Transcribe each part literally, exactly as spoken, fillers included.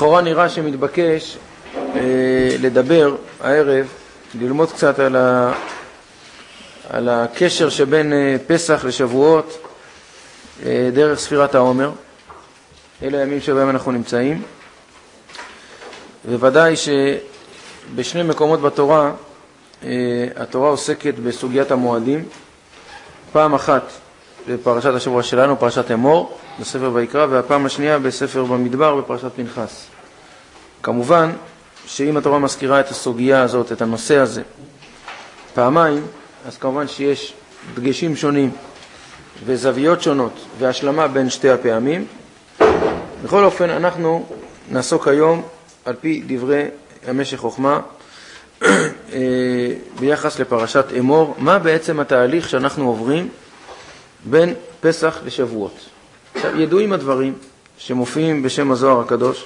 לכאורה נראה שמתבקש אה, לדבר הערב, ללמוד קצת על, ה, על הקשר שבין אה, פסח לשבועות אה, דרך ספירת העומר. אלה הימים שבהם אנחנו נמצאים. וודאי שבשני מקומות בתורה אה, התורה עוסקת בסוגיית המועדים. פעם אחת בפרשת השבוע שלנו, פרשת אמור, בספר ויקרא, והפעם השנייה בספר במדבר, בפרשת פנחס. כמובן שאם התורה מזכירה את הסוגיה הזאת, את הנושא הזה, פעמיים, אז כמובן שיש דגשים שונים וזוויות שונות והשלמה בין שתי הפעמים. בכל אופן, אנחנו נעסוק היום על פי דברי המשך חוכמה ביחס לפרשת אמור, מה בעצם התהליך שאנחנו עוברים בין פסח לשבועות. עכשיו, ידועים הדברים שמופיעים בשם הזוהר הקדוש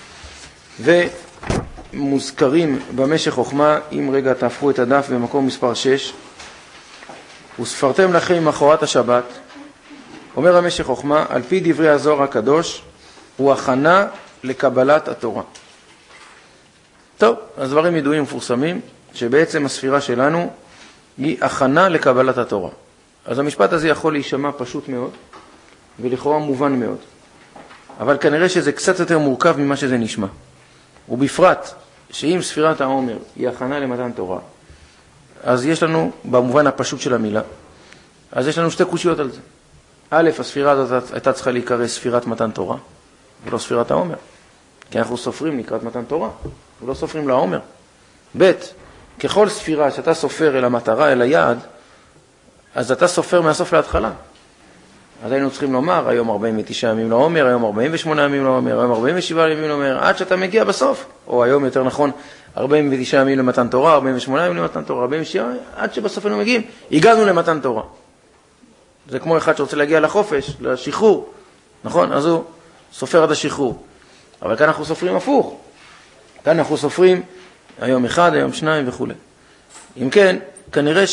ומוזכרים במשך חוכמה. אם רגע תהפכו את הדף במקום מספר שש, וספרתם לכם מחרת השבת, אומר המשך חוכמה, על פי דברי הזוהר הקדוש הוא הכנה לקבלת התורה. טוב, אז דברים ידועים ומפורסמים, שבעצם הספירה שלנו היא הכנה לקבלת התורה. אז המשפט הזה יכול להישמע פשוט מאוד, ולכאורה מובן מאוד. אבל כנראה שזה קצת יותר מורכב ממה שזה נשמע. ובפרט, שאם ספירת העומר היא הכנה למתן תורה, אז יש לנו, במובן הפשוט של המילה, אז יש לנו שתי קושיות על זה. א', הספירה הזאת הייתה צריכה להיקרא ספירת מתן תורה, ולא ספירת העומר. כי אנחנו סופרים לקראת מתן תורה, ולא סופרים לעומר. ב', ככל ספירה שאתה סופר אל המטרה, אל היעד, אז אתה סופר מהסוף להתחלה. אז היינו צריכים לומר, היום ארבעים ותשעה ימים לעומר, היום ארבעים ושמונה ימים לעומר, היום ארבעים ושבעה ימים לעומר, עד שאתה מגיע בסוף. או היום יותר נכון, ארבעים ותשעה ימים למתן תורה, ארבעים ושמונה ימים למתן תורה, ארבעים ושבעה, עד שבסוף היינו מגיעים, הגענו למתן תורה. זה כמו אחד שרוצה להגיע לחופש, לשחרור, נכון? אז הוא סופר עד השחרור. אבל כאן אנחנו סופרים הפוך. כאן אנחנו סופרים היום אחד, היום שניים וכו'. אם כן, כנראה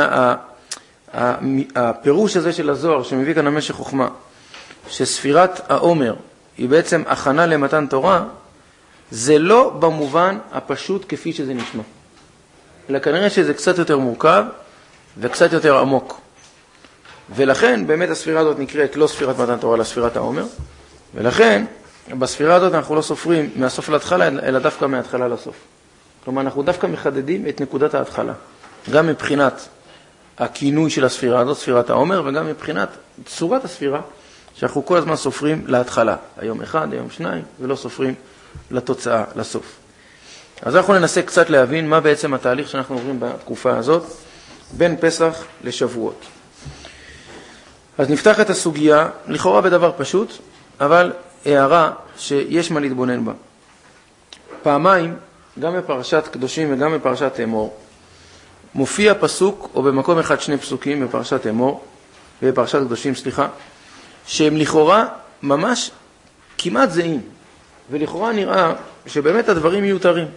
שהפירוש הזה של הזוהר שמביא כאן המשך חוכמה, שספירת העומר היא בעצם הכנה למתן תורה, זה לא במובן הפשוט כפי שזה נשמע. אלא כנראה שזה קצת יותר מורכב וקצת יותר עמוק. ולכן באמת הספירה הזאת נקראת לא ספירת מתן תורה, אלא ספירת העומר. ולכן בספירה הזאת אנחנו לא סופרים מהסוף להתחלה, אלא דווקא מההתחלה לסוף. כלומר, אנחנו דווקא מחדדים את נקודת ההתחלה. גם מבחינת הכינוי של הספירה הזאת, ספירת העומר, וגם מבחינת צורת הספירה, שאנחנו כל הזמן סופרים להתחלה. היום אחד, היום שניים, ולא סופרים לתוצאה, לסוף. אז אנחנו ננסה קצת להבין מה בעצם התהליך שאנחנו עוברים בתקופה הזאת, בין פסח לשבועות. אז נפתח את הסוגיה, לכאורה בדבר פשוט, אבל הערה שיש מה להתבונן בה. פעמיים, גם בפרשת קדושים וגם בפרשת אמור, מופיע פסוק, או במקום אחד שני פסוקים בפרשת אמור, בפרשת קדושים, סליחה, שהם לכאורה ממש כמעט זהים, ולכאורה נראה שבאמת הדברים מיותרים.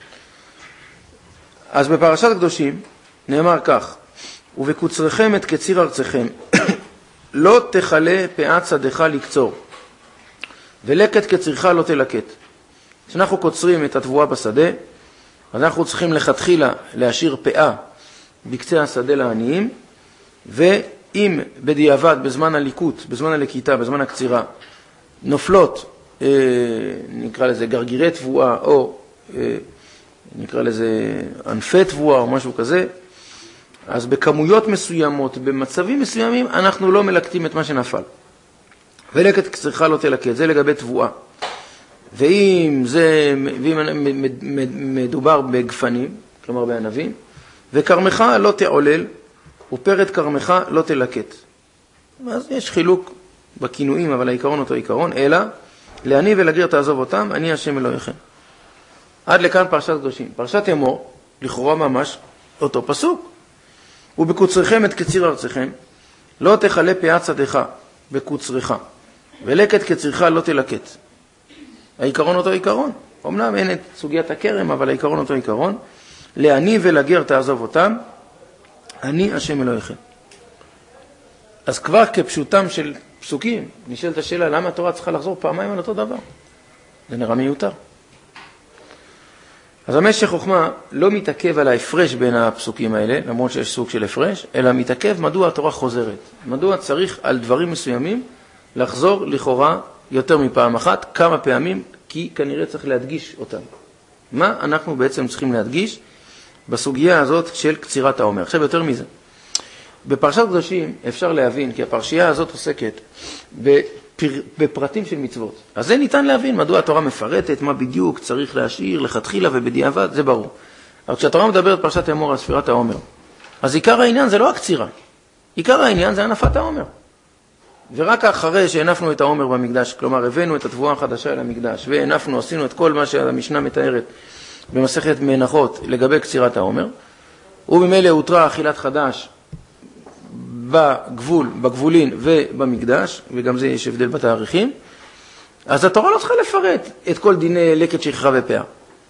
אז בפרשת קדושים נאמר כך, ובקוצרכם את קציר ארצכם, לא תחלה פאת שדך לקצור, ולקט קצירך לא תלקט. כשאנחנו קוצרים את התבואה בשדה, אז אנחנו צריכים לכתחילה להשאיר פאה בקצה השדה לעניים, ואם בדיעבד בזמן הליקוט, בזמן הלקיטה, בזמן הקצירה, נופלות, אה, נקרא לזה גרגירי תבואה, או אה, נקרא לזה ענפי תבואה או משהו כזה, אז בכמויות מסוימות, במצבים מסוימים, אנחנו לא מלקטים את מה שנפל. ולקט קצירך לא תלקט, זה לגבי תבואה. ואם זה, ואם מדובר בגפנים, כלומר בענבים, וקרמך לא תעולל, ופרד קרמך לא תלקט. אז יש חילוק בכינויים, אבל העיקרון אותו עיקרון, אלא לעני ולגר תעזוב אותם, אני השם אלוהיכם. עד לכאן פרשת קדושים. פרשת אמור, לכאורה ממש אותו פסוק. ובקוצרכם את קציר ארצכם, לא תחלה פאת שדך בקוצרך, ולקט קצירך לא תלקט. העיקרון אותו עיקרון. אמנם אין את סוגיית הכרם, אבל העיקרון אותו עיקרון. לעני ולגר תעזוב אותם, אני השם אלוהיכם. אז כבר כפשוטם של פסוקים, נשאלת השאלה, למה התורה צריכה לחזור פעמיים על אותו דבר? זה נראה מיותר. אז המשך חוכמה לא מתעכב על ההפרש בין הפסוקים האלה, למרות שיש סוג של הפרש, אלא מתעכב מדוע התורה חוזרת. מדוע צריך על דברים מסוימים לחזור לכאורה יותר מפעם אחת, כמה פעמים, כי כנראה צריך להדגיש אותם. מה אנחנו בעצם צריכים להדגיש בסוגיה הזאת של קצירת העומר? עכשיו יותר מזה. בפרשת קדושים אפשר להבין, כי הפרשייה הזאת עוסקת בפר... בפרטים של מצוות. אז זה ניתן להבין מדוע התורה מפרטת, מה בדיוק צריך להשאיר, לכתחילה ובדיעבד, זה ברור. אבל כשהתורה מדברת פרשת האמור על ספירת העומר, אז עיקר העניין זה לא הקצירה. עיקר העניין זה הנפת העומר. ורק אחרי שהנפנו את העומר במקדש, כלומר הבאנו את התבואה החדשה אל המקדש, והנפנו, עשינו את כל מה שהמשנה מתארת במסכת מנחות לגבי קצירת העומר, וממילא הותרה אכילת חדש בגבול, בגבולין ובמקדש, וגם זה יש הבדל בתאריכים, אז התורה לא צריכה לפרט את כל דיני לקט שכחה ופאה,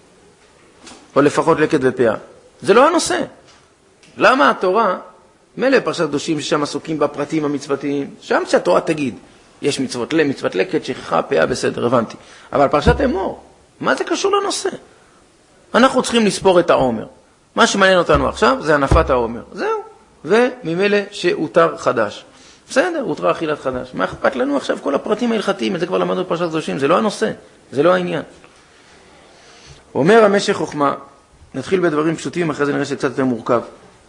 או לפחות לקט ופאה. זה לא הנושא. למה התורה, מלא פרשת קדושים ששם עסוקים בפרטים המצוותיים, שם שהתורה תגיד, יש מצוות למצוות לקט שכחה פאה, בסדר, הבנתי. אבל פרשת אמור, מה זה קשור לנושא? אנחנו צריכים לספור את העומר. מה שמעניין אותנו עכשיו זה הנפת העומר. זהו. וממילא שהותר חדש. בסדר, הותרה אכילת חדש. מה אכפת לנו עכשיו כל הפרטים ההלכתיים? את זה כבר למדנו בפרשת קדושים. זה לא הנושא, זה לא העניין. אומר המשך חוכמה, נתחיל בדברים פשוטים, אחרי זה נראה שקצת יותר מורכב.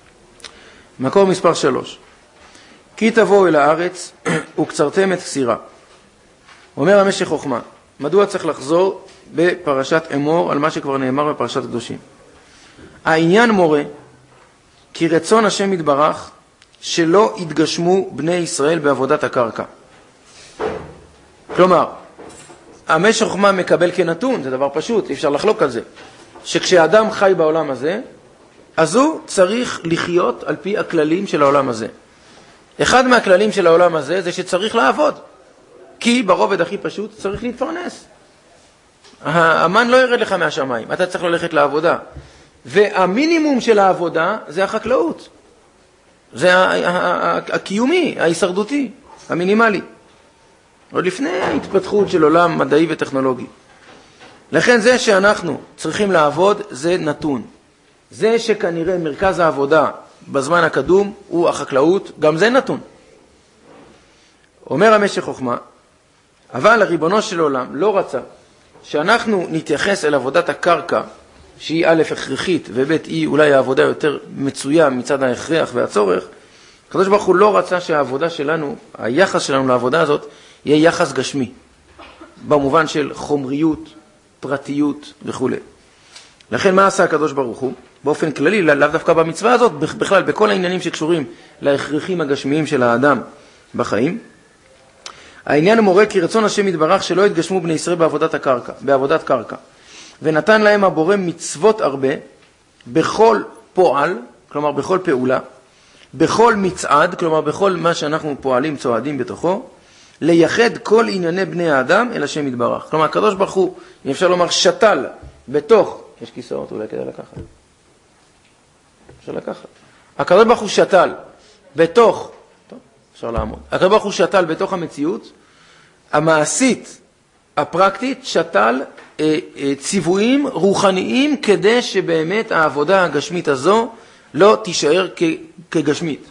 מקור מספר שלוש. כי תבואו אל הארץ וקצרתם את כסירה. אומר המשך חוכמה, מדוע צריך לחזור בפרשת אמור על מה שכבר נאמר בפרשת קדושים? העניין מורה כי רצון השם יתברך שלא יתגשמו בני ישראל בעבודת הקרקע. כלומר, המשך חוכמה מקבל כנתון, זה דבר פשוט, אי אפשר לחלוק על זה, שכשאדם חי בעולם הזה, אז הוא צריך לחיות על פי הכללים של העולם הזה. אחד מהכללים של העולם הזה זה שצריך לעבוד, כי ברובד הכי פשוט צריך להתפרנס. האמן לא ירד לך מהשמיים, אתה צריך ללכת לעבודה. והמינימום של העבודה זה החקלאות. זה הקיומי, ההישרדותי, המינימלי. עוד לפני ההתפתחות של עולם מדעי וטכנולוגי. לכן זה שאנחנו צריכים לעבוד זה נתון. זה שכנראה מרכז העבודה בזמן הקדום הוא החקלאות, גם זה נתון. אומר המשך חוכמה, אבל הריבונו של עולם לא רצה שאנחנו נתייחס אל עבודת הקרקע, שהיא א' הכרחית וב' היא אולי העבודה יותר מצויה מצד ההכרח והצורך. הקדוש ברוך הוא לא רצה שהעבודה שלנו, היחס שלנו לעבודה הזאת, יהיה יחס גשמי, במובן של חומריות, פרטיות וכו'. לכן מה עשה הקדוש ברוך הוא? באופן כללי, לאו דווקא במצווה הזאת, בכלל בכל העניינים שקשורים להכרחים הגשמיים של האדם בחיים, העניין מורה כי רצון השם יתברך שלא יתגשמו בני ישראל בעבודת הקרקע, בעבודת קרקע. ונתן להם הבורא מצוות הרבה, בכל פועל, כלומר בכל פעולה, בכל מצעד, כלומר בכל מה שאנחנו פועלים, צועדים בתוכו, לייחד כל ענייני בני האדם אל השם יתברך. כלומר, הקדוש ברוך הוא, אם אפשר לומר, שתל בתוך, יש כיסאות, אולי כדאי לקחת. אפשר לקחת. הקדוש ברוך הוא שתל בתוך, טוב, אפשר לעמוד. הקדוש ברוך הוא שתל בתוך המציאות, המעשית, הפרקטית, שתל ציוויים רוחניים כדי שבאמת העבודה הגשמית הזו לא תישאר כגשמית.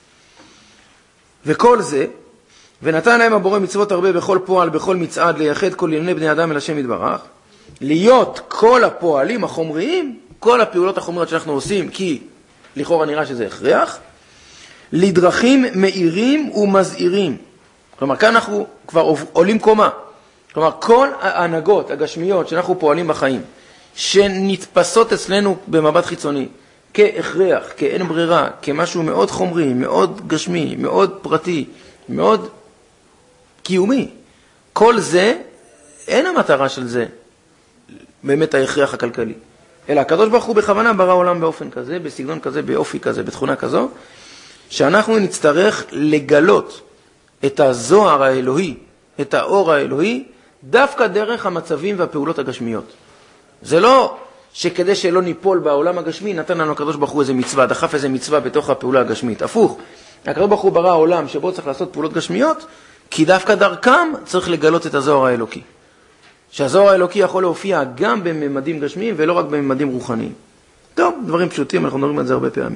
וכל זה, ונתן להם הבורא מצוות הרבה בכל פועל, בכל מצעד, לייחד כל ענייני בני אדם אל השם יתברך, להיות כל הפועלים החומריים, כל הפעולות החומריות שאנחנו עושים, כי לכאורה נראה שזה הכרח, לדרכים מאירים ומזהירים. כלומר, כאן אנחנו כבר עולים קומה. כלומר, כל ההנהגות הגשמיות שאנחנו פועלים בחיים, שנתפסות אצלנו במבט חיצוני, כהכרח, כאין ברירה, כמשהו מאוד חומרי, מאוד גשמי, מאוד פרטי, מאוד קיומי, כל זה, אין המטרה של זה באמת ההכרח הכלכלי. אלא הקדוש ברוך הוא בכוונה ברא עולם באופן כזה, בסגנון כזה, באופי כזה, בתכונה כזו, שאנחנו נצטרך לגלות את הזוהר האלוהי, את האור האלוהי, דווקא דרך המצבים והפעולות הגשמיות. זה לא שכדי שלא ניפול בעולם הגשמי, נתן לנו הקדוש ברוך הוא איזה מצווה, דחף איזה מצווה בתוך הפעולה הגשמית. הפוך, הקדוש ברוך הוא ברא עולם שבו צריך לעשות פעולות גשמיות, כי דווקא דרכם צריך לגלות את הזוהר האלוקי. שהזוהר האלוקי יכול להופיע גם בממדים גשמיים ולא רק בממדים רוחניים. טוב, דברים פשוטים, אנחנו נדברים על זה הרבה פעמים.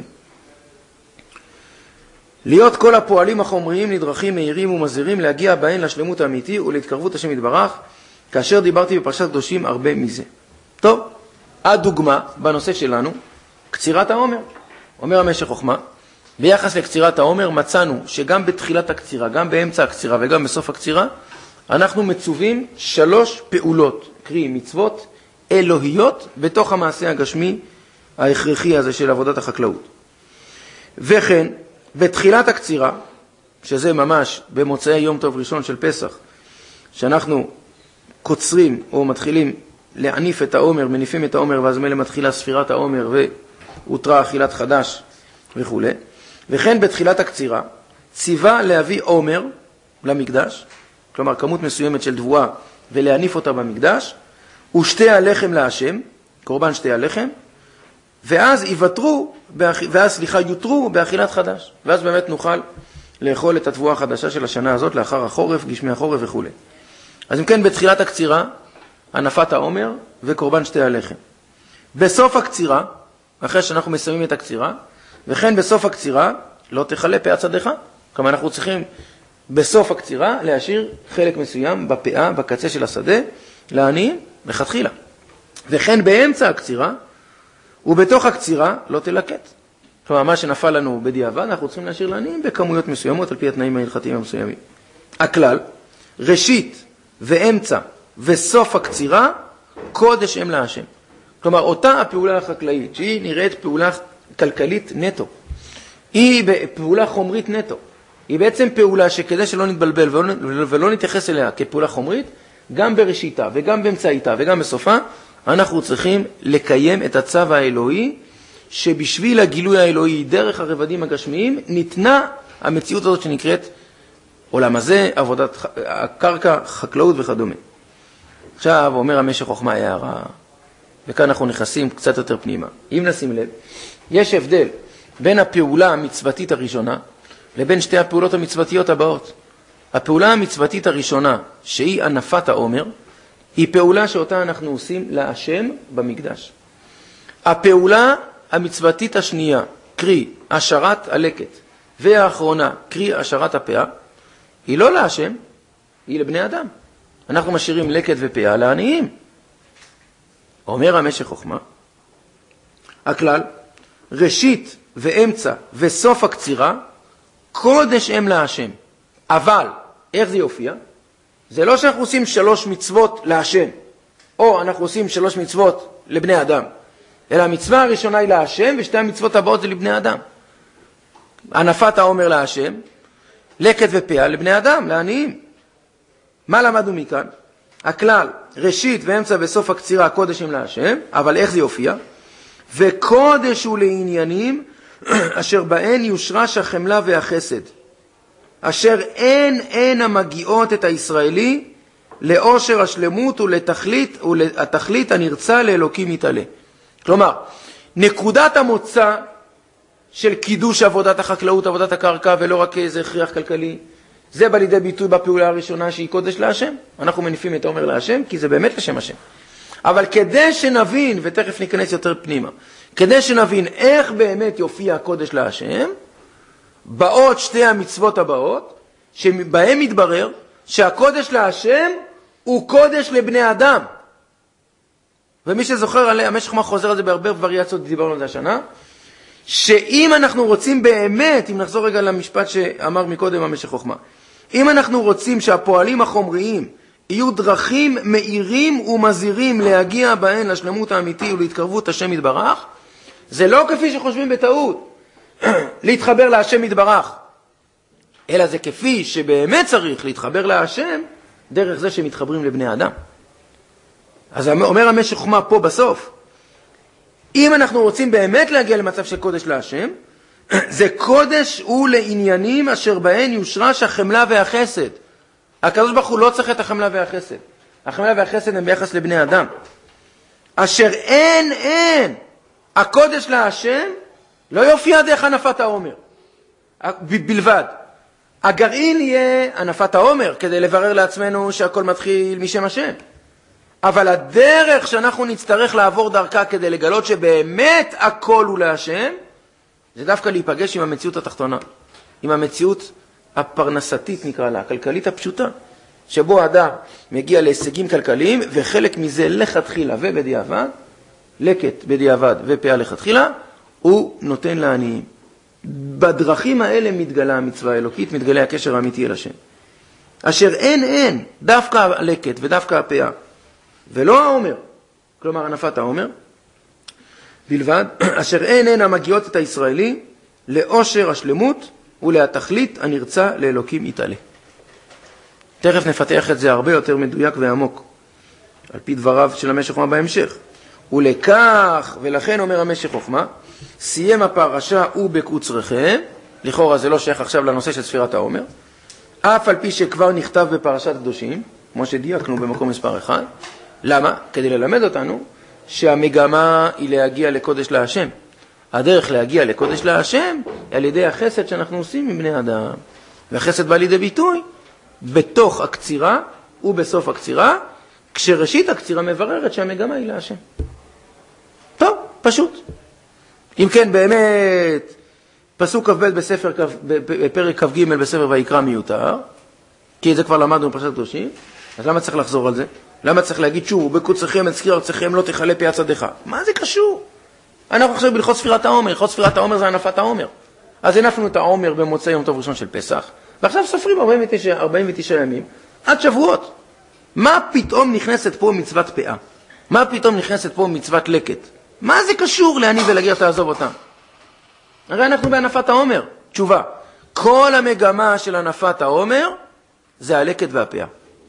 להיות כל הפועלים החומריים נדרכים, מהירים ומזהירים, להגיע בהן לשלמות האמיתי ולהתקרבות השם יתברך, כאשר דיברתי בפרשת קדושים הרבה מזה. טוב, הדוגמה בנושא שלנו, קצירת העומר. אומר המשך חוכמה, ביחס לקצירת העומר מצאנו שגם בתחילת הקצירה, גם באמצע הקצירה וגם בסוף הקצירה, אנחנו מצווים שלוש פעולות, קרי מצוות אלוהיות, בתוך המעשה הגשמי ההכרחי הזה של עבודת החקלאות. וכן, בתחילת הקצירה, שזה ממש במוצאי יום טוב ראשון של פסח, שאנחנו קוצרים או מתחילים להניף את העומר, מניפים את העומר, ואז מלא מתחילה ספירת העומר והותרה אכילת חדש וכו'. וכן בתחילת הקצירה, ציווה להביא עומר למקדש, כלומר כמות מסוימת של דבואה, ולהניף אותה במקדש, ושתי הלחם להשם, קורבן שתי הלחם, ואז יוותרו, ואז סליחה יותרו באכילת חדש, ואז באמת נוכל לאכול את התבואה החדשה של השנה הזאת לאחר החורף, גשמי החורף וכו'. אז אם כן, בתחילת הקצירה, הנפת העומר וקורבן שתי הלחם. בסוף הקצירה, אחרי שאנחנו מסיימים את הקצירה, וכן בסוף הקצירה, לא תחלה פאה צדך. כלומר, אנחנו צריכים בסוף הקצירה להשאיר חלק מסוים בפאה, בקצה של השדה, לעניים, לכתחילה. וכן באמצע הקצירה, ובתוך הקצירה לא תלקט. כלומר, מה שנפל לנו בדיעבד, אנחנו צריכים להשאיר לעניים בכמויות מסוימות, על פי התנאים ההלכתיים המסוימים. הכלל, ראשית ואמצע וסוף הקצירה, קודש הם להשם. כלומר, אותה הפעולה החקלאית, שהיא נראית פעולה כלכלית נטו, היא פעולה חומרית נטו. היא בעצם פעולה שכדי שלא נתבלבל ולא, ולא נתייחס אליה כפעולה חומרית, גם בראשיתה וגם באמצעיתה וגם בסופה, אנחנו צריכים לקיים את הצו האלוהי, שבשביל הגילוי האלוהי דרך הרבדים הגשמיים, ניתנה המציאות הזאת שנקראת עולם הזה, עבודת הקרקע, חקלאות וכדומה. עכשיו אומר המשך חוכמה הערה, וכאן אנחנו נכנסים קצת יותר פנימה. אם נשים לב, יש הבדל בין הפעולה המצוותית הראשונה, לבין שתי הפעולות המצוותיות הבאות. הפעולה המצוותית הראשונה, שהיא הנפת העומר, היא פעולה שאותה אנחנו עושים להשם במקדש. הפעולה המצוותית השנייה, קרי השרת הלקט, והאחרונה, קרי השרת הפאה, היא לא להשם, היא לבני אדם. אנחנו משאירים לקט ופאה לעניים. אומר המשך חוכמה, הכלל, ראשית ואמצע וסוף הקצירה, קודש הם להשם. אבל, איך זה יופיע? זה לא שאנחנו עושים שלוש מצוות להשם, או אנחנו עושים שלוש מצוות לבני אדם, אלא המצווה הראשונה היא להשם, ושתי המצוות הבאות זה לבני אדם. הנפת העומר להשם, לקט ופאה לבני אדם, לעניים. מה למדנו מכאן? הכלל, ראשית ואמצע וסוף הקצירה, קודש הם להשם, אבל איך זה יופיע? וקודש הוא לעניינים אשר בהן יושרש החמלה והחסד, אשר אין אין המגיעות את הישראלי לאושר השלמות ולתכלית, ולתכלית הנרצה לאלוקים יתעלה. כלומר, נקודת המוצא של קידוש עבודת החקלאות, עבודת הקרקע, ולא רק איזה הכרח כלכלי, זה בא לידי ביטוי בפעולה הראשונה שהיא קודש להשם. אנחנו מניפים את העומר להשם, כי זה באמת לשם השם. אבל כדי שנבין, ותכף ניכנס יותר פנימה, כדי שנבין איך באמת יופיע הקודש להשם, באות שתי המצוות הבאות, שבהם מתברר שהקודש להשם הוא קודש לבני אדם. ומי שזוכר עליה, המשך חוכמה חוזר על זה בהרבה וריאציות, דיברנו על זה השנה, שאם אנחנו רוצים באמת, אם נחזור רגע למשפט שאמר מקודם המשך חוכמה, אם אנחנו רוצים שהפועלים החומריים יהיו דרכים מאירים ומזהירים להגיע בהן לשלמות האמיתי ולהתקרבות השם יתברך, זה לא כפי שחושבים בטעות, להתחבר להשם יתברך, אלא זה כפי שבאמת צריך להתחבר להשם, דרך זה שמתחברים לבני אדם. אז אומר המשך חוכמה פה בסוף, אם אנחנו רוצים באמת להגיע למצב של קודש להשם, זה קודש הוא לעניינים אשר בהן יושרש החמלה והחסד. הקדוש ברוך הוא לא צריך את החמלה והחסד. החמלה והחסד הם ביחס לבני אדם. אשר אין אין הקודש להשם לא יופיע דרך הנפת העומר בלבד. הגרעין יהיה הנפת העומר כדי לברר לעצמנו שהכל מתחיל משם השם. אבל הדרך שאנחנו נצטרך לעבור דרכה כדי לגלות שבאמת הכל הוא להשם, זה דווקא להיפגש עם המציאות התחתונה, עם המציאות הפרנסתית נקרא לה, הכלכלית הפשוטה, שבו האדם מגיע להישגים כלכליים, וחלק מזה לכתחילה ובדיעבד, לקט בדיעבד ופאה לכתחילה, הוא נותן לעניים. בדרכים האלה מתגלה המצווה האלוקית, מתגלה הקשר האמיתי אל השם. אשר אין אין, דווקא הלקט ודווקא הפאה, ולא העומר, כלומר הנפת העומר, בלבד, אשר אין אין המגיעות את הישראלי לאושר השלמות ולהתכלית הנרצה לאלוקים יתעלה. תכף נפתח את זה הרבה יותר מדויק ועמוק, על פי דבריו של המשך חוכמה בהמשך. ולכך, ולכן אומר המשך חוכמה, סיים הפרשה ובקוצרכם, לכאורה זה לא שייך עכשיו לנושא של ספירת העומר, אף על פי שכבר נכתב בפרשת קדושים, כמו שדייקנו במקום מספר אחד. למה? כדי ללמד אותנו שהמגמה היא להגיע לקודש להשם. הדרך להגיע לקודש להשם על ידי החסד שאנחנו עושים עם בני אדם. והחסד בא לידי ביטוי בתוך הקצירה ובסוף הקצירה, כשראשית הקצירה מבררת שהמגמה היא להשם. טוב, פשוט. אם כן, באמת, פסוק כ"ב בספר, בפרק כ"ג בספר ויקרא מיותר, כי זה כבר למדנו בפרשת קדושים, אז למה צריך לחזור על זה? למה צריך להגיד שוב, ובקוצרכם את סקיר ארצכם לא תכלה פי צדך? מה זה קשור? אנחנו עכשיו בהלכות ספירת העומר, הלכות ספירת העומר זה הנפת העומר. אז הנפנו את העומר במוצאי יום טוב ראשון של פסח, ועכשיו סופרים ארבעים ותשעה ימים, עד שבועות. מה פתאום נכנסת פה מצוות פאה? מה פתאום נכנסת פה מצוות לקט? מה זה קשור לעני ולגר תעזוב אותם? הרי אנחנו בהנפת העומר. תשובה, כל המגמה של הנפת העומר זה הלקט והפאה.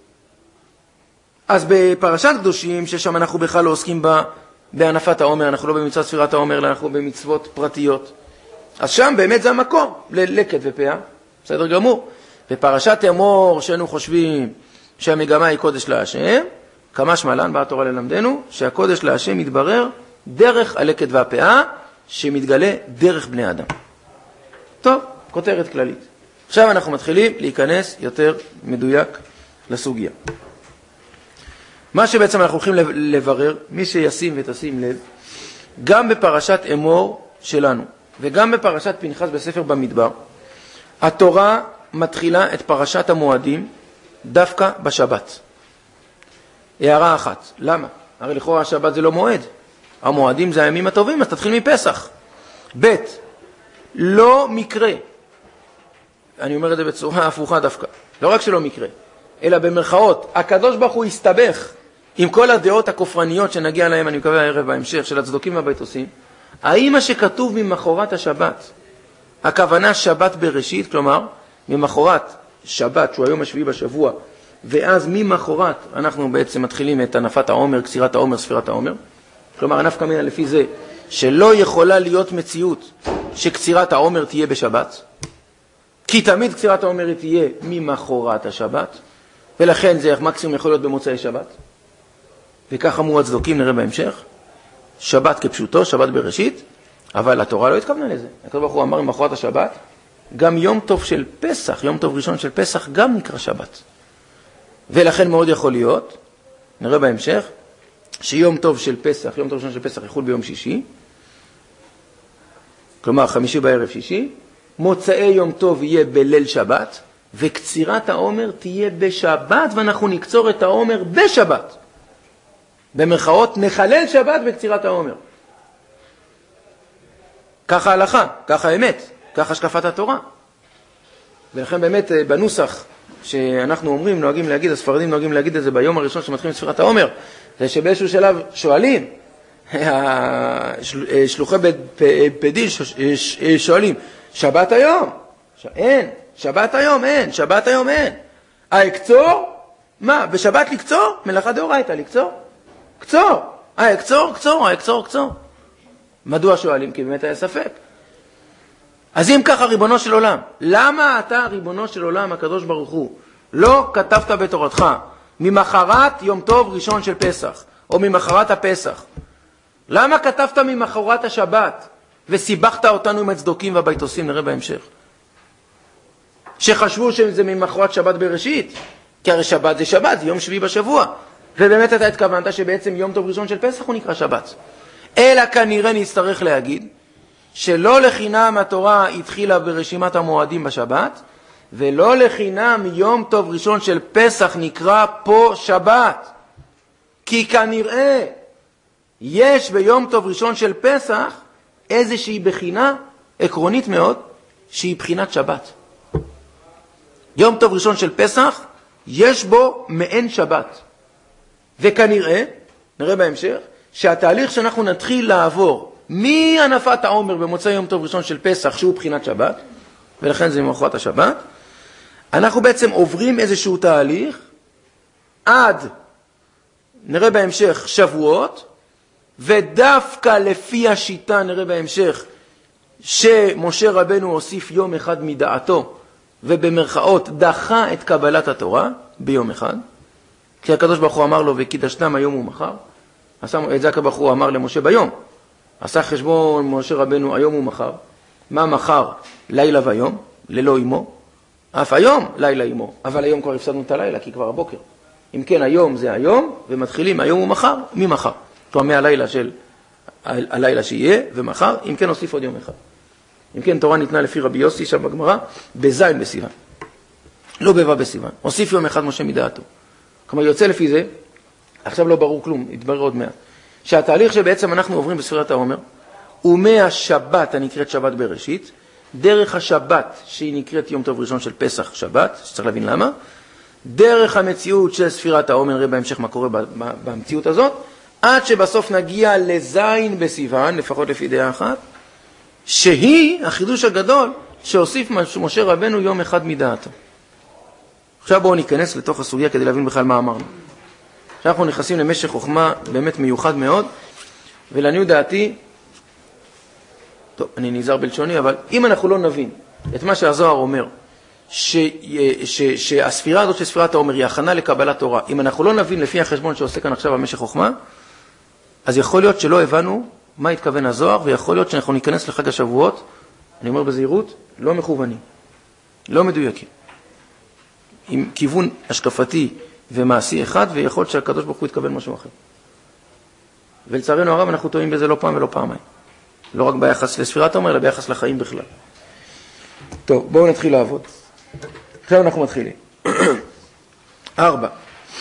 אז בפרשת קדושים, ששם אנחנו בכלל לא עוסקים בה, בהנפת העומר, אנחנו לא במצוות ספירת העומר, אלא אנחנו במצוות פרטיות. אז שם באמת זה המקום ללקט ופאה, בסדר גמור. בפרשת אמור, שאנו חושבים שהמגמה היא קודש להשם, כמה שמלן באה התורה ללמדנו, שהקודש להשם מתברר דרך הלקט והפאה, שמתגלה דרך בני אדם. טוב, כותרת כללית. עכשיו אנחנו מתחילים להיכנס יותר מדויק לסוגיה. מה שבעצם אנחנו הולכים לברר, מי שישים ותשים לב, גם בפרשת אמור שלנו, וגם בפרשת פנחס בספר במדבר, התורה מתחילה את פרשת המועדים דווקא בשבת. הערה אחת, למה? הרי לכאורה השבת זה לא מועד. המועדים זה הימים הטובים, אז תתחיל מפסח. ב' לא מקרה, אני אומר את זה בצורה הפוכה דווקא, לא רק שלא מקרה, אלא במרכאות, הקדוש ברוך הוא הסתבך עם כל הדעות הכופרניות שנגיע להם, אני מקווה הערב בהמשך, של הצדוקים והביתוסים. האם מה שכתוב ממחרת השבת, הכוונה שבת בראשית, כלומר, ממחרת שבת, שהוא היום השביעי בשבוע, ואז ממחרת אנחנו בעצם מתחילים את הנפת העומר, קצירת העומר, ספירת העומר. כלומר, הנפקא מינה לפי זה, שלא יכולה להיות מציאות שקצירת העומר תהיה בשבת, כי תמיד קצירת העומר תהיה ממחרת השבת, ולכן זה מקסימום יכול להיות במוצאי שבת. וכך אמרו הצדוקים, נראה בהמשך, שבת כפשוטו, שבת בראשית, אבל התורה לא התכוונה לזה. הקדוש ברוך הוא אמר ממחרת השבת, גם יום טוב של פסח, יום טוב ראשון של פסח, גם נקרא שבת. ולכן מאוד יכול להיות, נראה בהמשך, שיום טוב של פסח, יום טוב ראשון של פסח יחול ביום שישי, כלומר חמישי בערב שישי, מוצאי יום טוב יהיה בליל שבת, וקצירת העומר תהיה בשבת, ואנחנו נקצור את העומר בשבת. במרכאות נחלל שבת בקצירת העומר. ככה ההלכה, ככה האמת, ככה השקפת התורה. ולכן באמת בנוסח שאנחנו אומרים, נוהגים להגיד, הספרדים נוהגים להגיד את זה ביום הראשון שמתחילים את ספירת העומר, זה שבאיזשהו שלב שואלים, שלוחי פדיל שואלים, שבת היום? אין, שבת היום אין, שבת היום אין. ההקצור? מה, בשבת לקצור? מלאכה דאורייתא, לקצור? קצור. ההקצור, קצור, ההקצור, קצור. מדוע שואלים? כי באמת היה ספק. אז אם ככה ריבונו של עולם, למה אתה ריבונו של עולם הקדוש ברוך הוא לא כתבת בתורתך ממחרת יום טוב ראשון של פסח או ממחרת הפסח? למה כתבת ממחרת השבת וסיבכת אותנו עם הצדוקים והביתוסים? נראה בהמשך שחשבו שזה ממחרת שבת בראשית, כי הרי שבת זה שבת, זה יום שביעי בשבוע, ובאמת אתה התכוונת שבעצם יום טוב ראשון של פסח הוא נקרא שבת. אלא כנראה נצטרך להגיד שלא לחינם התורה התחילה ברשימת המועדים בשבת, ולא לחינם יום טוב ראשון של פסח נקרא פה שבת. כי כנראה יש ביום טוב ראשון של פסח איזושהי בחינה עקרונית מאוד, שהיא בחינת שבת. יום טוב ראשון של פסח, יש בו מעין שבת. וכנראה, נראה בהמשך, שהתהליך שאנחנו נתחיל לעבור מהנפת העומר במוצאי יום טוב ראשון של פסח, שהוא בחינת שבת, ולכן זה ממחרת השבת, אנחנו בעצם עוברים איזשהו תהליך עד, נראה בהמשך, שבועות, ודווקא לפי השיטה נראה בהמשך, שמשה רבנו הוסיף יום אחד מדעתו, ובמרכאות דחה את קבלת התורה ביום אחד, כי הקדוש ברוך הוא אמר לו, וקידשתם היום ומחר, את זה הקדוש ברוך הוא אמר למשה ביום, עשה חשבון משה רבנו היום ומחר, מה מחר? לילה ויום, ללא אימו, אף היום לילה אימו, אבל היום כבר הפסדנו את הלילה, כי כבר הבוקר. אם כן, היום זה היום, ומתחילים היום ומחר, ממחר. כלומר, מהלילה של הלילה שיהיה, ומחר, אם כן, נוסיף עוד יום אחד. אם כן, תורה ניתנה לפי רבי יוסי שם בגמרא, בזין בסיוון. לא בבא בסיוון. הוסיף יום אחד משה מדעתו. כלומר, יוצא לפי זה, עכשיו לא ברור כלום, יתברר עוד מעט. שהתהליך שבעצם אנחנו עוברים בספירת העומר, הוא מהשבת הנקראת שבת בראשית, דרך השבת שהיא נקראת יום טוב ראשון של פסח שבת, שצריך להבין למה, דרך המציאות של ספירת העומר, נראה בהמשך מה קורה במציאות הזאת, עד שבסוף נגיע לזין בסיוון, לפחות לפי דעה אחת, שהיא החידוש הגדול שהוסיף משה רבנו יום אחד מדעתו. עכשיו בואו ניכנס לתוך הסוגיה כדי להבין בכלל מה אמרנו. עכשיו אנחנו נכנסים למשך חוכמה באמת מיוחד מאוד, ולעניות דעתי, טוב, אני נזהר בלשוני, אבל אם אנחנו לא נבין את מה שהזוהר אומר, ש, ש, שהספירה הזאת של ספירת העומר היא הכנה לקבלת תורה, אם אנחנו לא נבין לפי החשבון שעושה כאן עכשיו במשך חוכמה, אז יכול להיות שלא הבנו מה התכוון הזוהר, ויכול להיות שאנחנו ניכנס לחג השבועות, אני אומר בזהירות, לא מכוונים, לא מדויקים, עם כיוון השקפתי ומעשי אחד, ויכול להיות שהקדוש ברוך הוא יתכוון משהו אחר. ולצערנו הרב אנחנו טועים בזה לא פעם ולא פעמיים. לא רק ביחס לספירת העומר, אלא ביחס לחיים בכלל. טוב, בואו נתחיל לעבוד. עכשיו אנחנו מתחילים. ארבע.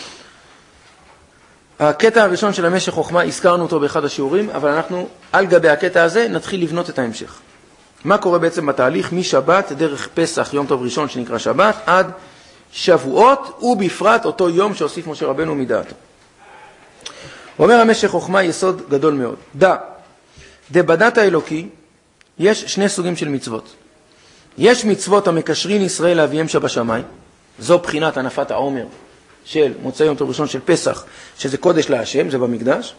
הקטע הראשון של המשך חוכמה, הזכרנו אותו באחד השיעורים, אבל אנחנו על גבי הקטע הזה נתחיל לבנות את ההמשך. מה קורה בעצם בתהליך משבת דרך פסח, יום טוב ראשון שנקרא שבת, עד שבועות, ובפרט אותו יום שהוסיף משה רבנו מדעתו. אומר המשך חוכמה יסוד גדול מאוד. דע, דבדת האלוקי, יש שני סוגים של מצוות. יש מצוות המקשרים ישראל לאביהם שבשמיים, זו בחינת הנפת העומר של מוצאי יום טוב ראשון של פסח, שזה קודש להשם, זה במקדש.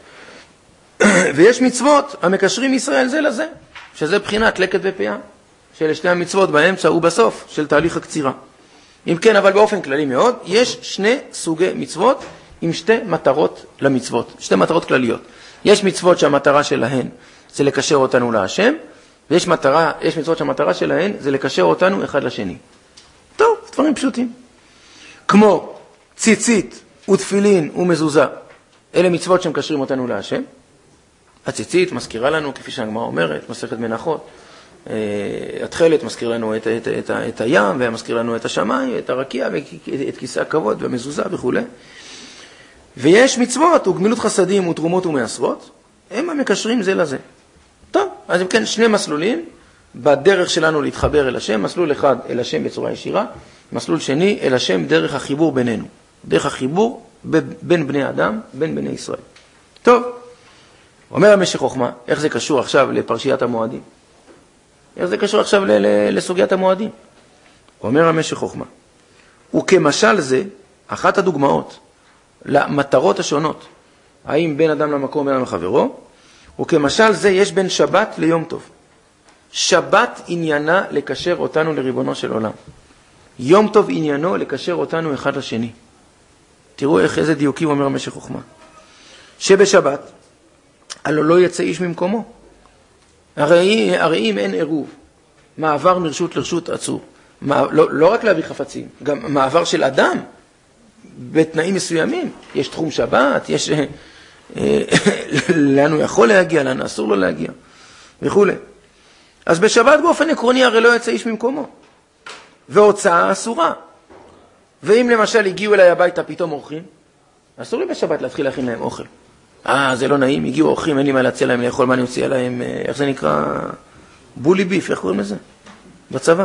ויש מצוות המקשרים ישראל זה לזה, שזה בחינת לקט ופיה, של שתי המצוות באמצע ובסוף של תהליך הקצירה. אם כן, אבל באופן כללי מאוד, יש שני סוגי מצוות עם שתי מטרות למצוות, שתי מטרות כלליות. יש מצוות שהמטרה שלהן זה לקשר אותנו להשם, ויש מטרה, יש מצוות שהמטרה שלהן זה לקשר אותנו אחד לשני. טוב, דברים פשוטים. כמו ציצית ותפילין ומזוזה, אלה מצוות שמקשרים אותנו להשם. הציצית מזכירה לנו, כפי שהגמרא אומרת, מסכת מנחות, התחלת מזכיר לנו את, את, את, את הים, ומזכיר לנו את השמיים, את הרקיע, ואת כיסא הכבוד והמזוזה וכו'. ויש מצוות וגמילות חסדים ותרומות ומעשרות, הם המקשרים זה לזה. טוב, אז אם כן, שני מסלולים בדרך שלנו להתחבר אל השם, מסלול אחד אל השם בצורה ישירה, מסלול שני אל השם דרך החיבור בינינו, דרך החיבור בין בני אדם, בין בני ישראל. טוב, אומר המשך חוכמה, איך זה קשור עכשיו לפרשיית המועדים? איך זה קשור עכשיו לסוגיית המועדים? אומר המשך חוכמה, וכמשל זה, אחת הדוגמאות למטרות השונות, האם בין אדם למקום בין אדם לחברו, וכמשל זה יש בין שבת ליום טוב. שבת עניינה לקשר אותנו לריבונו של עולם. יום טוב עניינו לקשר אותנו אחד לשני. תראו איך איזה דיוקים אומר המשך חוכמה. שבשבת, הלא לא יצא איש ממקומו. הרי, הרי אם אין עירוב, מעבר מרשות לרשות עצור. מה, לא, לא רק להביא חפצים, גם מעבר של אדם בתנאים מסוימים, יש תחום שבת, יש לאן הוא יכול להגיע, לאן אסור לו להגיע, וכו'. אז בשבת באופן עקרוני הרי לא יצא איש ממקומו, והוצאה אסורה. ואם למשל הגיעו אליי הביתה פתאום אורחים, אסור לי בשבת להתחיל להכין להם אוכל. אה, זה לא נעים, הגיעו אורחים, אין לי מה להציע להם לאכול, מה אני אציע להם, איך זה נקרא? בולי ביף, איך קוראים לזה? בצבא?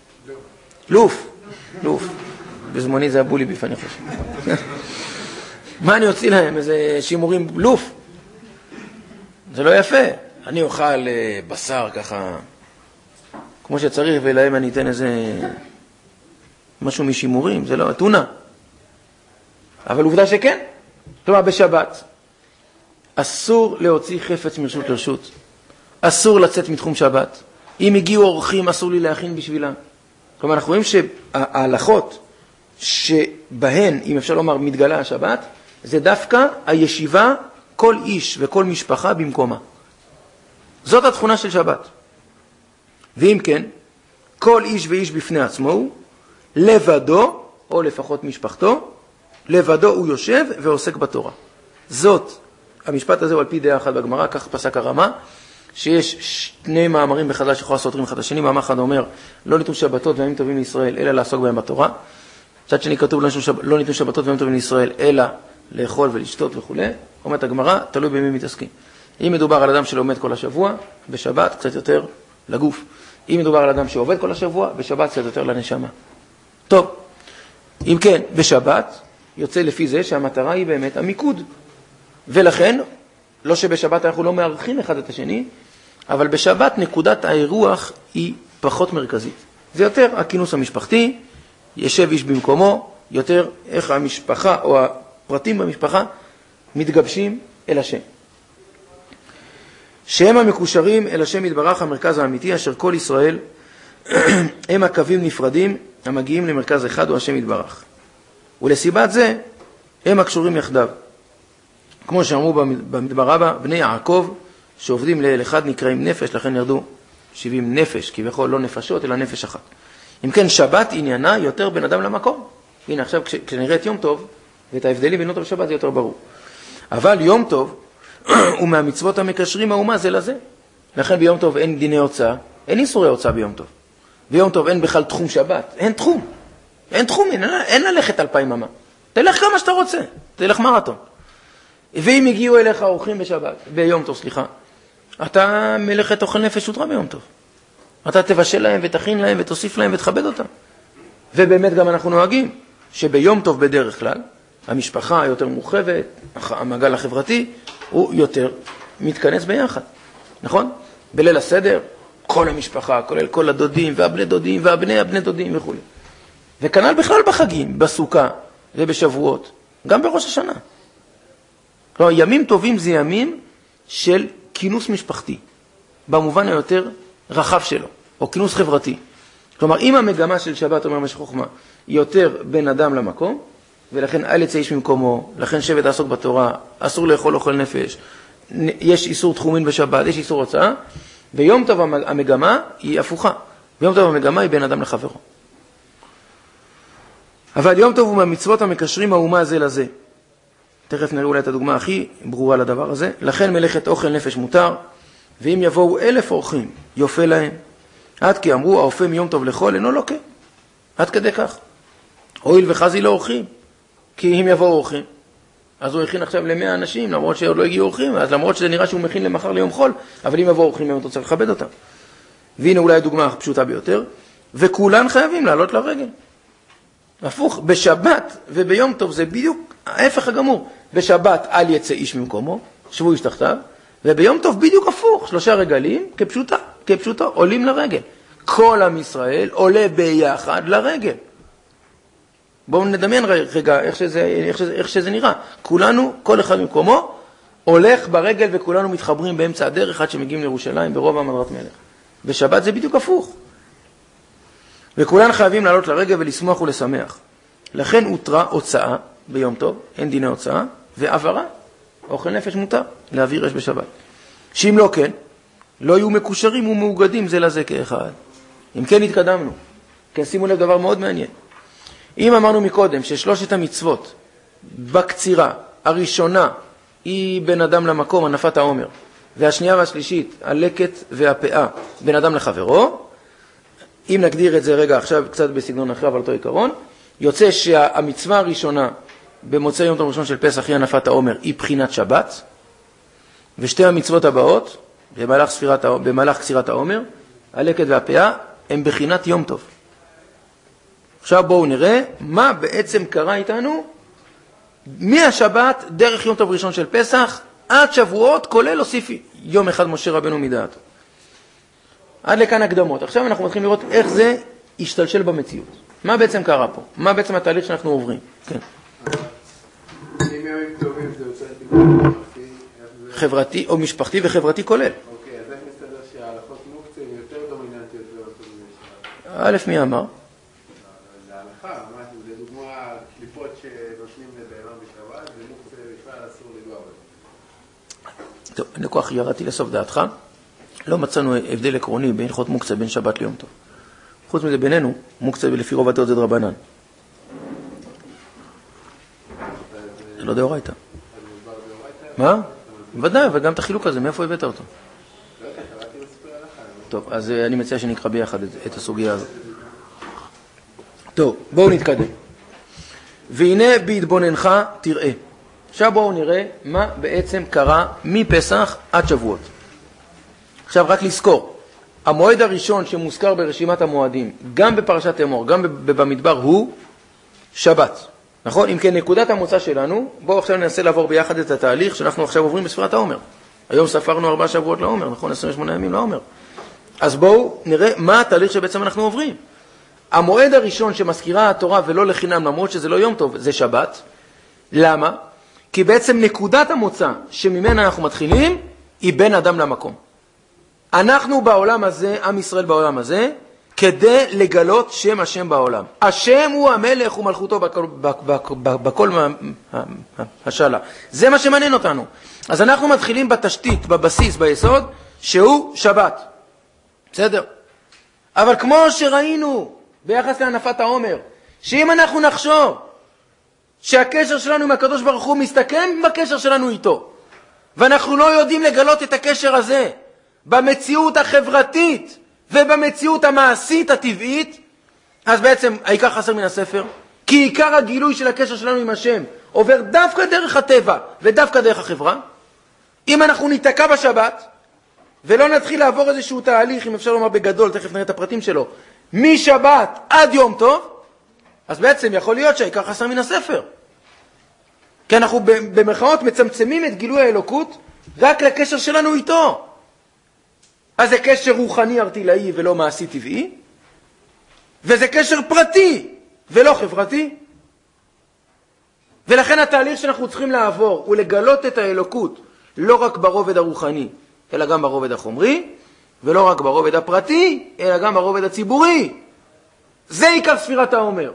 לוף. לוף. בזמני זה הבולי ביף, אני חושב. מה אני אוציא להם? איזה שימורים לוף. זה לא יפה. אני אוכל בשר ככה, כמו שצריך, ולהם אני אתן איזה משהו משימורים, זה לא, טונה. אבל עובדה שכן. כלומר, בשבת, אסור להוציא חפץ מרשות לרשות. אסור לצאת מתחום שבת. אם הגיעו אורחים, אסור לי להכין בשבילם. כלומר, אנחנו רואים שההלכות שבהן, אם אפשר לומר, מתגלה השבת, זה דווקא הישיבה, כל איש וכל משפחה במקומה. זאת התכונה של שבת. ואם כן, כל איש ואיש בפני עצמו הוא, לבדו, או לפחות משפחתו, לבדו הוא יושב ועוסק בתורה. זאת, המשפט הזה הוא על פי דעה אחת בגמרא, כך פסק הרמה, שיש שני מאמרים בחז"ל שיכול סותרים אחד השני. מאמר אחד אומר, לא ניתנו שבתות וימים טובים לישראל, אלא לעסוק בהם בתורה. מצד שני כתוב, לא ניתנו שבתות וימים טובים לישראל, אלא לאכול ולשתות וכו'. אומרת הגמרא, תלוי במי מתעסקים. אם מדובר על אדם שלומד כל השבוע, בשבת קצת יותר לגוף. אם מדובר על אדם שעובד כל השבוע, בשבת קצת יותר לנשמה. טוב, אם כן, בשבת יוצא לפי זה שהמטרה היא באמת המיקוד. ולכן, לא שבשבת אנחנו לא מערכים אחד את השני, אבל בשבת נקודת האירוח היא פחות מרכזית. זה יותר הכינוס המשפחתי, ישב איש במקומו, יותר איך המשפחה או הפרטים במשפחה מתגבשים אל השם. שהם המקושרים אל השם יתברך, המרכז האמיתי, אשר כל ישראל הם הקווים נפרדים המגיעים למרכז אחד או השם יתברך. ולסיבת זה הם הקשורים יחדיו. כמו שאמרו במדבר רבה, בני יעקב שעובדים לאל אחד נקראים נפש, לכן ירדו שבעים נפש, כביכול לא נפשות אלא נפש אחת. אם כן, שבת עניינה יותר בין אדם למקום. הנה עכשיו כשנראה את יום טוב, ואת ההבדלים בין יום טוב ושבת זה יותר ברור. אבל יום טוב הוא מהמצוות המקשרים האומה זה לזה. לכן ביום טוב אין דיני הוצאה, אין איסורי הוצאה ביום טוב. ביום טוב אין בכלל תחום שבת, אין תחום. אין תחום, אין, אין ללכת אלפיים ממה. תלך כמה שאתה רוצה, תלך מרתון. ואם הגיעו אליך אורחים בשבת, ביום טוב, סליחה, אתה מלאכת אוכל נפש ותרה ביום טוב. אתה תבשל להם ותכין להם ותוסיף להם ותכבד אותם. ובאמת גם אנחנו נוהגים שביום טוב בדרך כלל, המשפחה היותר מורחבת, המעגל החברתי, הוא יותר מתכנס ביחד. נכון? בליל הסדר, כל המשפחה, כולל כל הדודים והבני דודים והבני הבני דודים וכו'. וכנ"ל בכלל בחגים, בסוכה ובשבועות, גם בראש השנה. כלומר, ימים טובים זה ימים של כינוס משפחתי, במובן היותר רחב שלו, או כינוס חברתי. כלומר, אם המגמה של שבת, אומר משך חוכמה, היא יותר בין אדם למקום, ולכן אל יצא איש ממקומו, לכן שבט לעסוק בתורה, אסור לאכול אוכל נפש, יש איסור תחומין בשבת, יש איסור הוצאה, ויום טוב המגמה היא הפוכה. ויום טוב המגמה היא בין אדם לחברו. אבל יום טוב הוא מהמצוות המקשרים האומה זה לזה. תכף נראה אולי את הדוגמה הכי ברורה לדבר הזה. לכן מלאכת אוכל נפש מותר, ואם יבואו אלף אורחים, יופה להם. עד כי אמרו, האופה מיום טוב לחול, אינו לוקה. עד כדי כך. הואיל וחזי לא אורחים. כי אם יבואו אורחים, אז הוא הכין עכשיו למאה אנשים, למרות שעוד לא הגיעו אורחים, אז למרות שזה נראה שהוא מכין למחר ליום חול, אבל אם יבואו אורחים, הוא צריך לכבד אותם. והנה אולי הדוגמה הפשוטה ביותר, וכולן חייבים לעלות לרגל. הפוך, בשבת וביום טוב זה בדיוק ההפך הגמור. בשבת אל יצא איש ממקומו, שבו איש תחתיו, וביום טוב בדיוק הפוך, שלושה רגלים כפשוטה, כפשוטו, עולים לרגל. כל עם ישראל עולה ביחד לרגל. בואו נדמיין רגע איך שזה, איך שזה, איך שזה נראה. כולנו, כל אחד ממקומו, הולך ברגל וכולנו מתחברים באמצע הדרך עד שמגיעים לירושלים ברוב המדרת מלך. בשבת זה בדיוק הפוך. וכולן חייבים לעלות לרגל ולשמוח ולשמח. לכן הותרה הוצאה ביום טוב, אין דיני הוצאה, ועברה, אוכל נפש מותר, להעביר אש בשבת. שאם לא כן, לא יהיו מקושרים ומאוגדים זה לזה כאחד. אם כן התקדמנו, כן שימו לב דבר מאוד מעניין. אם אמרנו מקודם ששלושת המצוות בקצירה הראשונה היא בין אדם למקום, הנפת העומר, והשנייה והשלישית, הלקט והפאה, בין אדם לחברו. אם נגדיר את זה רגע עכשיו קצת בסגנון אחר, אבל אותו עיקרון, יוצא שהמצווה הראשונה במוצאי יום טוב ראשון של פסח היא הנפת העומר, היא בחינת שבת, ושתי המצוות הבאות, במהלך, ספירת, במהלך קצירת העומר, הלקט והפאה, הם בחינת יום טוב. עכשיו בואו נראה מה בעצם קרה איתנו מהשבת דרך יום טוב ראשון של פסח עד שבועות, כולל הוסיף יום אחד משה רבנו מדעתו. עד לכאן הקדמות. עכשיו אנחנו מתחילים לראות איך זה השתלשל במציאות. מה בעצם קרה פה? מה בעצם התהליך שאנחנו עוברים? כן. אם ימים טובים זה יוצא טיפול חברתי או משפחתי וחברתי כולל. אוקיי, אז איך מסתדר שההלכות מוקצה הן יותר דומיננטיות באותו בשבת? א', מי אמר? זה ההלכה, משהו, לדוגמה, קליפות שנותנים לבהמה בשבת, זה מוקצה בכלל אסור לגוע בזה. טוב, אני כוח ירדתי לסוף דעתך. לא מצאנו הבדל עקרוני בין הלכות מוקצה בין שבת ליום טוב. חוץ מזה בינינו, מוקצה לפי רוב הדעות זה דרבנן. זה לא דאורייתא. מה? ודאי, וגם את החילוק הזה, מאיפה הבאת אותו? טוב, אז אני מציע שנקרא ביחד את הסוגיה הזאת. טוב, בואו נתקדם. והנה בהתבוננך תראה. עכשיו בואו נראה מה בעצם קרה מפסח עד שבועות. עכשיו רק לזכור, המועד הראשון שמוזכר ברשימת המועדים, גם בפרשת אמור, גם במדבר, הוא שבת. נכון? אם כן, נקודת המוצא שלנו, בואו עכשיו ננסה לעבור ביחד את התהליך שאנחנו עכשיו עוברים בספירת העומר. היום ספרנו ארבעה שבועות לעומר, נכון? עשרים ושמונה ימים לעומר. אז בואו נראה מה התהליך שבעצם אנחנו עוברים. המועד הראשון שמזכירה התורה ולא לחינם, למרות שזה לא יום טוב, זה שבת. למה? כי בעצם נקודת המוצא שממנה אנחנו מתחילים, היא בין אדם למקום. אנחנו בעולם הזה, עם ישראל בעולם הזה, כדי לגלות שם השם בעולם. השם הוא המלך ומלכותו בכל, בכל השאלה. זה מה שמעניין אותנו. אז אנחנו מתחילים בתשתית, בבסיס, ביסוד, שהוא שבת. בסדר? אבל כמו שראינו ביחס להנפת העומר, שאם אנחנו נחשוב שהקשר שלנו עם הקדוש ברוך הוא מסתכם בקשר שלנו איתו, ואנחנו לא יודעים לגלות את הקשר הזה במציאות החברתית ובמציאות המעשית הטבעית, אז בעצם העיקר חסר מן הספר, כי עיקר הגילוי של הקשר שלנו עם השם עובר דווקא דרך הטבע ודווקא דרך החברה. אם אנחנו ניתקע בשבת ולא נתחיל לעבור איזשהו תהליך, אם אפשר לומר בגדול, תכף נראה את הפרטים שלו, משבת עד יום טוב, אז בעצם יכול להיות שהעיקר חסר מן הספר. כי אנחנו במרכאות מצמצמים את גילוי האלוקות רק לקשר שלנו איתו. אז זה קשר רוחני ארטילאי ולא מעשי טבעי, וזה קשר פרטי ולא חברתי. ולכן התהליך שאנחנו צריכים לעבור הוא לגלות את האלוקות לא רק ברובד הרוחני, אלא גם ברובד החומרי, ולא רק ברובד הפרטי, אלא גם ברובד הציבורי. זה עיקר ספירת העומר.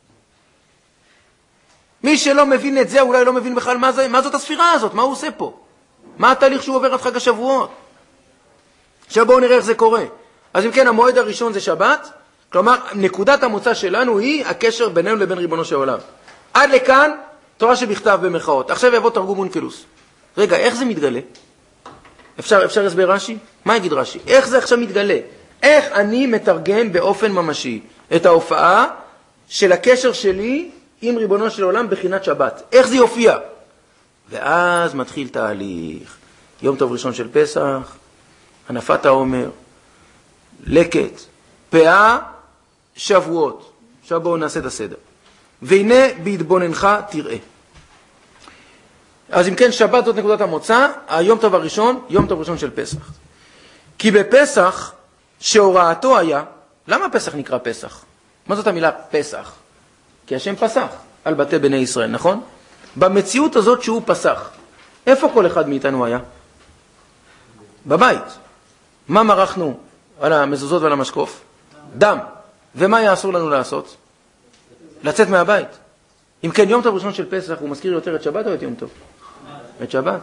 מי שלא מבין את זה, אולי לא מבין בכלל מה, זה, מה זאת הספירה הזאת, מה הוא עושה פה. מה התהליך שהוא עובר עד חג השבועות. עכשיו בואו נראה איך זה קורה. אז אם כן, המועד הראשון זה שבת, כלומר, נקודת המוצא שלנו היא הקשר בינינו לבין ריבונו של עולם. עד לכאן, תורה שבכתב במרכאות. עכשיו יבוא תרגום אונקלוס. רגע, איך זה מתגלה? אפשר, אפשר הסבר רש"י? מה יגיד רש"י? איך זה עכשיו מתגלה? איך אני מתרגם באופן ממשי את ההופעה של הקשר שלי עם ריבונו של עולם בחינת שבת? איך זה יופיע? ואז מתחיל תהליך. יום טוב ראשון של פסח, הנפת העומר, לקט, פאה, שבועות. עכשיו בואו נעשה את הסדר. והנה בהתבוננך תראה. אז אם כן, שבת זאת נקודת המוצא, היום טוב הראשון, יום טוב ראשון של פסח. כי בפסח, שהוראתו היה, למה פסח נקרא פסח? מה זאת המילה פסח? כי השם פסח על בתי בני ישראל, נכון? במציאות הזאת שהוא פסח, איפה כל אחד מאיתנו היה? בבית. מה מרחנו על המזוזות ועל המשקוף? דם. ומה היה אסור לנו לעשות? לצאת מהבית. אם כן, יום טוב ראשון של פסח, הוא מזכיר יותר את שבת או את יום טוב? את שבת.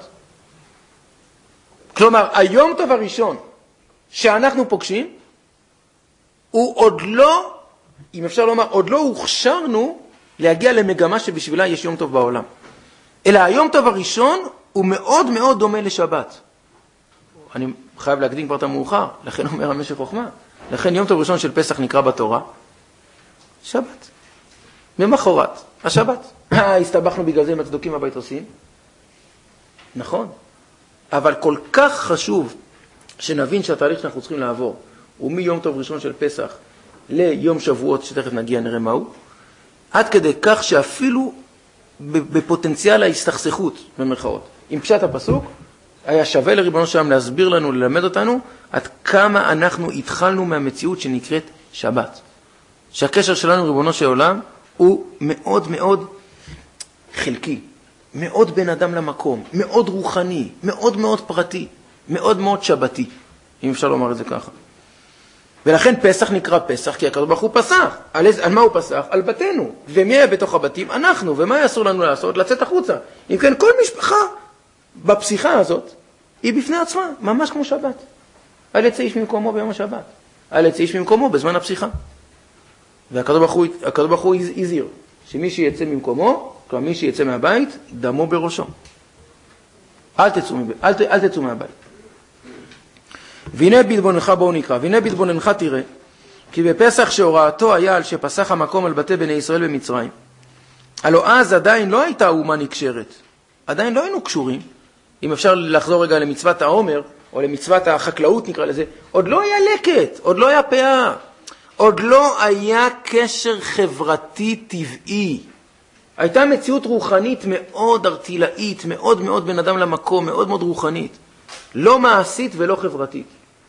כלומר, היום טוב הראשון שאנחנו פוגשים, הוא עוד לא, אם אפשר לומר, עוד לא הוכשרנו להגיע למגמה שבשבילה יש יום טוב בעולם. אלא היום טוב הראשון הוא מאוד מאוד דומה לשבת. אני חייב להקדים כבר את המאוחר, לכן אומר המשך חוכמה. לכן יום טוב ראשון של פסח נקרא בתורה שבת. ממחרת, השבת. הסתבכנו בגלל זה עם הצדוקים הבית עושים. נכון. אבל כל כך חשוב שנבין שהתהליך שאנחנו צריכים לעבור הוא מיום טוב ראשון של פסח ליום שבועות, שתכף נגיע נראה מהו, עד כדי כך שאפילו בפוטנציאל ההסתכסכות, במרכאות, עם פשט הפסוק, היה שווה לריבונו שלם להסביר לנו, ללמד אותנו, עד כמה אנחנו התחלנו מהמציאות שנקראת שבת. שהקשר שלנו ריבונו של עולם הוא מאוד מאוד חלקי, מאוד בן אדם למקום, מאוד רוחני, מאוד מאוד פרטי, מאוד מאוד שבתי, אם אפשר לומר את זה ככה. ולכן פסח נקרא פסח, כי הקדוש ברוך הוא פסח. על, על מה הוא פסח? על בתינו. ומי היה בתוך הבתים? אנחנו. ומה אסור לנו לעשות? לצאת החוצה. אם כן, כל משפחה בפסיכה הזאת היא בפני עצמה, ממש כמו שבת. על יצא איש ממקומו ביום השבת. על יצא איש ממקומו בזמן הפסיכה. והקדוש ברוך הוא, הקדוש ברוך הוא הזהיר שמי שיצא ממקומו, כלומר מי שיצא מהבית, דמו בראשו. אל תצאו, אל, אל תצאו מהבית. והנה בדבונך, בואו נקרא, והנה בדבונך תראה, כי בפסח שהוראתו היה על שפסח המקום על בתי בני ישראל במצרים, הלא אז עדיין לא הייתה אומה נקשרת, עדיין לא היינו קשורים, אם אפשר לחזור רגע למצוות העומר, או למצוות החקלאות נקרא לזה, עוד לא היה לקט, עוד לא היה פאה, עוד לא היה קשר חברתי טבעי, הייתה מציאות רוחנית מאוד ארטילאית, מאוד מאוד בן אדם למקום, מאוד מאוד רוחנית, לא מעשית ולא חברתית.